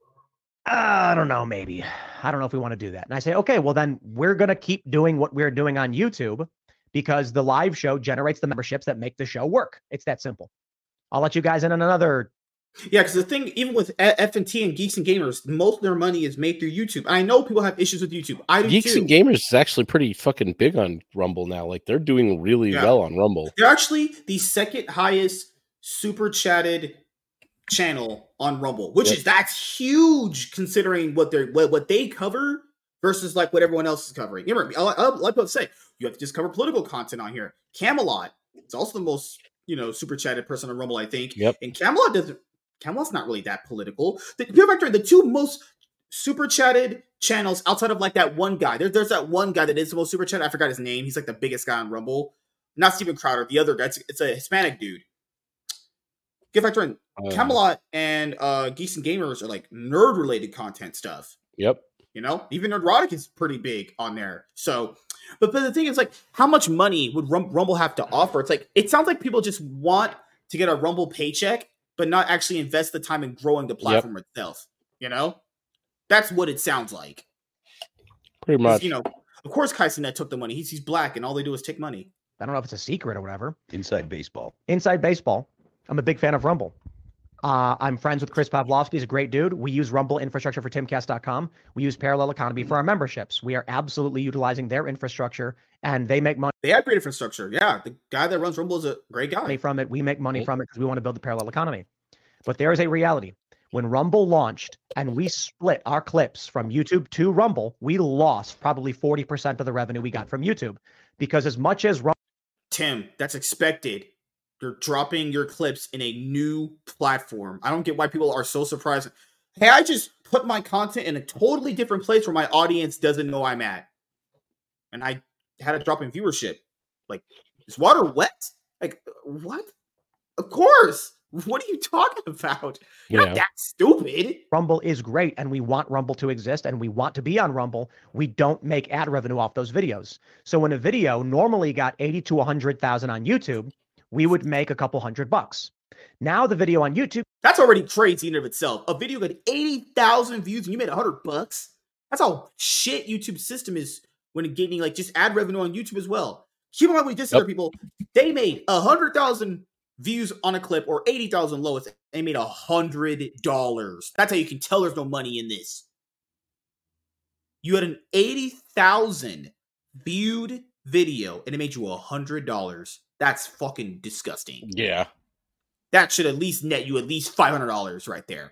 I don't know, maybe. I don't know if we want to do that. And I say, okay, well then we're going to keep doing what we're doing on YouTube, because the live show generates the memberships that make the show work. It's that simple. I'll let you guys in on another. Yeah, because the thing, even with F and T and Geeks and Gamers, most of their money is made through YouTube. I know people have issues with YouTube. I do Geeks too. and Gamers is actually pretty fucking big on Rumble now. Like, they're doing really Yeah. well on Rumble. They're actually the second highest super chatted channel on Rumble, which Yep. is that's huge considering what they're what, what they cover versus like what everyone else is covering. You remember, I, I, I like to say you have to just cover political content on here. Camelot, it's also the most you know super chatted person on Rumble, I think. Yep. And Camelot doesn't. Camelot's not really that political. The, the, the two most super chatted channels outside of like that one guy. There, there's that one guy that is the most super chatted. I forgot his name. He's like the biggest guy on Rumble. Not Steven Crowder, the other guy. It's, it's a Hispanic dude. Get factor in Uh, Camelot and uh, Geeks and Gamers are like nerd related content stuff. Yep. You know, even Nerdrotic is pretty big on there. So, but, but the thing is, like, how much money would Rum- Rumble have to offer? It's like it sounds like people just want to get a Rumble paycheck, but not actually invest the time in growing the platform yep. itself. You know, that's what it sounds like. Pretty much. You know, of course, Kai Cenat took the money. He's he's black, and all they do is take money. I don't know if it's a secret or whatever. Inside baseball. Inside baseball. I'm a big fan of Rumble. Uh, I'm friends with Chris Pavlovsky. He's a great dude. We use Rumble infrastructure for Timcast dot com. We use Parallel Economy for our memberships. We are absolutely utilizing their infrastructure, and they make money. They have great infrastructure. Yeah, the guy that runs Rumble is a great guy. From it, we make money from it because we want to build the parallel economy. But there is a reality. When Rumble launched and we split our clips from YouTube to Rumble, we lost probably forty percent of the revenue we got from YouTube because as much as Rumble. Tim, that's expected. You're dropping your clips in a new platform. I don't get why people are so surprised. Hey, I just put my content in a totally different place where my audience doesn't know I'm at. And I had a drop in viewership. Like, is water wet? Like, what? Of course. What are you talking about? You're yeah. not that stupid. Rumble is great, and we want Rumble to exist, and we want to be on Rumble. We don't make ad revenue off those videos. So when a video normally got eighty to one hundred thousand on YouTube, we would make a couple hundred bucks. Now the video on YouTube. That's already crazy in and of itself. A video got eighty thousand views and you made one hundred bucks. That's how shit YouTube's system is when it getting like just ad revenue on YouTube as well. Keep in mind with this yep. other people, they made one hundred thousand views on a clip or eighty thousand lowest. They made one hundred dollars. That's how you can tell there's no money in this. You had an eighty thousand viewed video and it made you one hundred dollars. That's fucking disgusting. Yeah. That should at least net you at least five hundred dollars right there.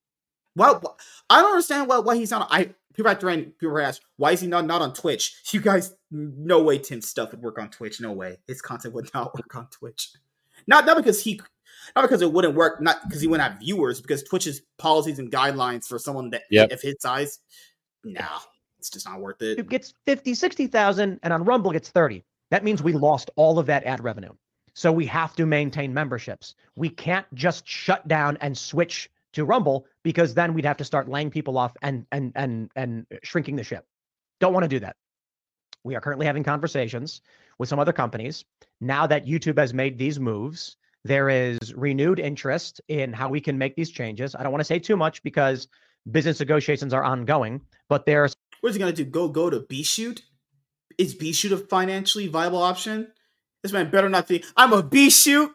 Well, I don't understand why, why he's not. I people have to people ask why is he not, not on Twitch? You guys, no way Tim's stuff would work on Twitch. No way. His content would not work on Twitch. Not not because he not because it wouldn't work, not because he wouldn't have viewers, because Twitch's policies and guidelines for someone that yep. of his size, nah, it's just not worth it. It gets fifty, sixty thousand, and on Rumble gets thirty. That means we lost all of that ad revenue. So we have to maintain memberships. We can't just shut down and switch to Rumble because then we'd have to start laying people off and and and and shrinking the ship. Don't want to do that. We are currently having conversations with some other companies. Now that YouTube has made these moves, there is renewed interest in how we can make these changes. I don't want to say too much because business negotiations are ongoing, but there's. What is he going to do? Go go to BShoot? Is BShoot a financially viable option? This man better not think I'm a BShoot.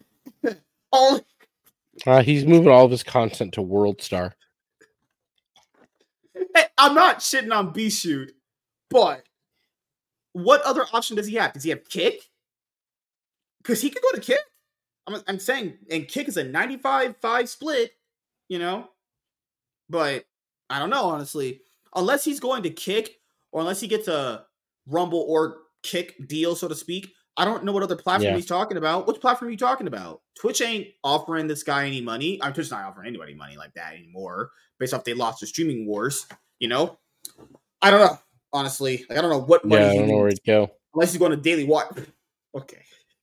Oh, uh, he's moving all of his content to WorldStar. Hey, I'm not shitting on BShoot, but what other option does he have? Does he have Kick? Because he could go to Kick. I'm, I'm saying, and Kick is a ninety-five five split, you know? But I don't know, honestly. Unless he's going to Kick, or unless he gets a Rumble or Kick deal, so to speak, I don't know what other platform yeah. he's talking about. Which platform are you talking about? Twitch ain't offering this guy any money. I'm Twitch's not offering anybody money like that anymore, based off they lost their streaming wars, you know? I don't know, honestly. Like, I don't know what money yeah, he I don't know where he'd go. Unless he's going to Daily Watch. Okay.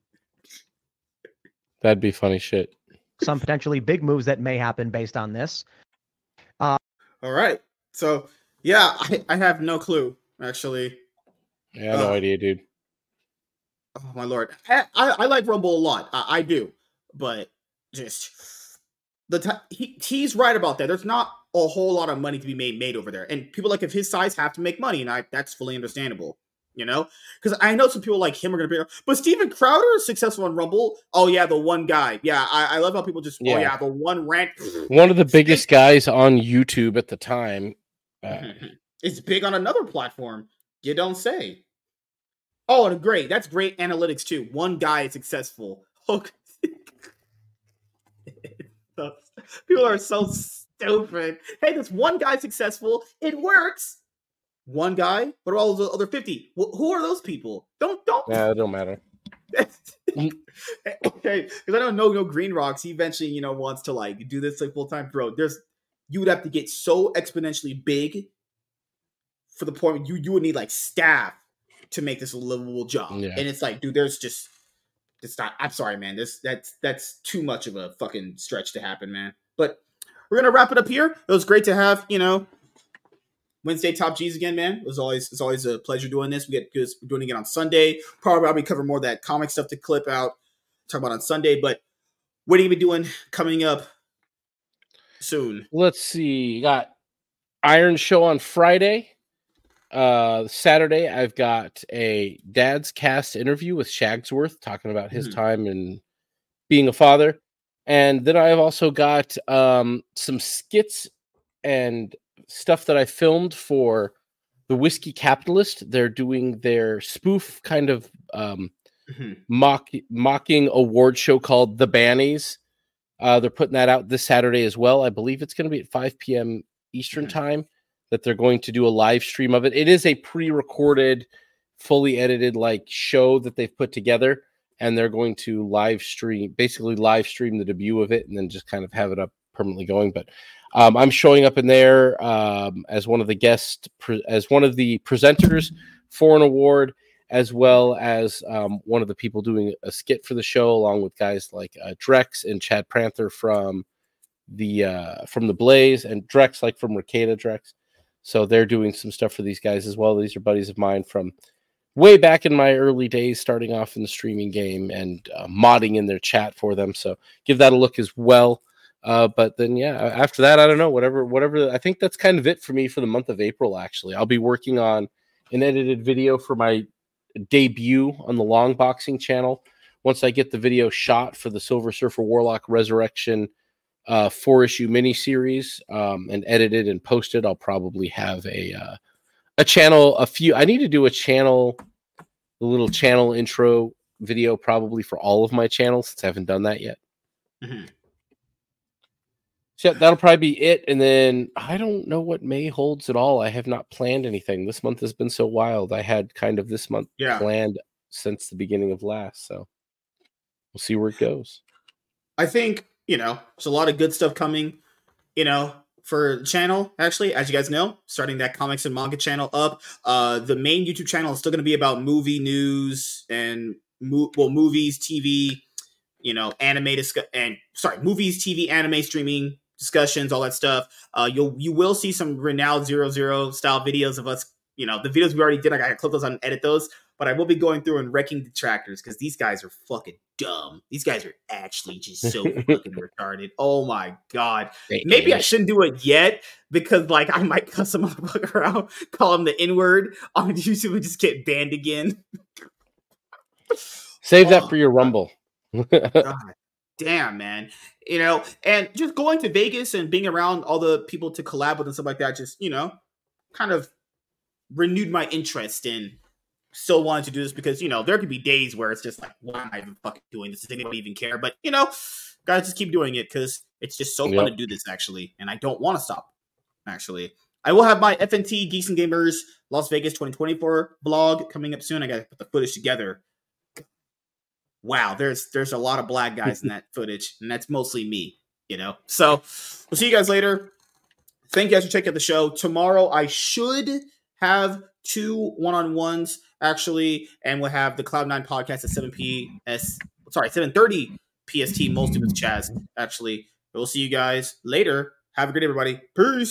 That'd be funny shit. Some potentially big moves that may happen based on this. Uh, All right. So, yeah, I, I have no clue, actually. Yeah, no uh, idea, dude. Oh, my Lord. I, I, I like Rumble a lot. I, I do. But just, the t- he, he's right about that. There's not a whole lot of money to be made made over there. And people like of his size have to make money, and I that's fully understandable. You know? Because I know some people like him are going to be, but Steven Crowder is successful on Rumble. Oh, yeah, the one guy. Yeah, I, I love how people just, yeah. oh, yeah, the one rant. One of the biggest guys on YouTube at the time. Uh, it's big on another platform. You don't say. Oh, and great. That's great analytics, too. One guy is successful. Okay. People are so stupid. Hey, this one guy successful. It works. One guy. What about all the other fifty? Wh- who are those people? Don't don't. Yeah, it don't matter. Okay, because I don't know no Green Rocks. He eventually, you know, wants to like do this like full time, bro. There's you would have to get so exponentially big for the point you you would need like staff to make this a livable job. Yeah. And it's like, dude, there's just it's not. I'm sorry, man. This that's that's too much of a fucking stretch to happen, man. But we're gonna wrap it up here. It was great to have you know Wednesday Top G's again, man. It was always it's always a pleasure doing this. We get because we're doing it again on Sunday. Probably I'll be covering more of that comic stuff to clip out, talk about on Sunday. But what are you gonna be doing coming up soon? Let's see. You got Iron Show on Friday. Uh, Saturday, I've got a Dad's Cast interview with Shagsworth talking about his Mhm. time in being a father. And then I've also got um, some skits and stuff that I filmed for the Whiskey Capitalist. They're doing their spoof kind of um, Mhm. mock mocking award show called The Bannies. Uh, they're putting that out this Saturday as well. I believe it's going to be at five p.m. Eastern Mhm. time that they're going to do a live stream of it. It is a pre-recorded, fully edited like show that they've put together, and they're going to live stream, basically live stream the debut of it, and then just kind of have it up permanently going. But um, I'm showing up in there um, as one of the guests, pre- as one of the presenters for an award, as well as um, one of the people doing a skit for the show, along with guys like uh, Drex and Chad Prather from the uh, from the Blaze, and Drex like from Mercada Drex. So they're doing some stuff for these guys as well. These are buddies of mine from way back in my early days, starting off in the streaming game and uh, modding in their chat for them. So give that a look as well. Uh, but then, yeah, after that, I don't know, whatever, whatever. I think that's kind of it for me for the month of April, actually. I'll be working on an edited video for my debut on the Long Boxing channel. Once I get the video shot for the Silver Surfer Warlock Resurrection uh, four-issue miniseries um, and edited and posted, I'll probably have a uh, a channel, a few. I need to do a channel, a little channel intro video probably for all of my channels since I haven't done that yet. Mm-hmm. So yeah, that'll probably be it. And then I don't know what May holds at all. I have not planned anything. This month has been so wild. I had kind of this month yeah. planned since the beginning of last. So we'll see where it goes. I think, you know, there's a lot of good stuff coming, you know, for the channel, actually, as you guys know, starting that comics and manga channel up. Uh, the main YouTube channel is still going to be about movie news and, mo- well, movies, T V, you know, anime, discuss- and sorry, movies, T V, anime, streaming, discussions, all that stuff. Uh, you'll, you will see some Renowned Zero Zero style videos of us, you know, the videos we already did. I got to clip those on and edit those. But I will be going through and wrecking detractors because these guys are fucking dumb. These guys are actually just so fucking retarded. Oh my god. Maybe I shouldn't do it yet because like I might cuss some motherfucker out, call him the N-word on YouTube and just get banned again. Save that oh, for your Rumble. God damn, man. You know, and just going to Vegas and being around all the people to collab with and stuff like that, just, you know, kind of renewed my interest in still wanted to do this because, you know, there could be days where it's just like, why am I even fucking doing this? Does anybody even care? But, you know, guys, just keep doing it because it's just so yep. fun to do this, actually. And I don't want to stop, actually. I will have my F N T Geeks and Gamers Las Vegas twenty twenty-four vlog coming up soon. I got to put the footage together. Wow, there's there's a lot of black guys in that footage, and that's mostly me, you know? So we'll see you guys later. Thank you guys for checking out the show. Tomorrow, I should have two one-on-ones actually, and we'll have the Cloud nine podcast at seven p.m. Sorry, seven thirty P S T, mostly with Chaz, actually. We'll see you guys later. Have a good day, everybody. Peace.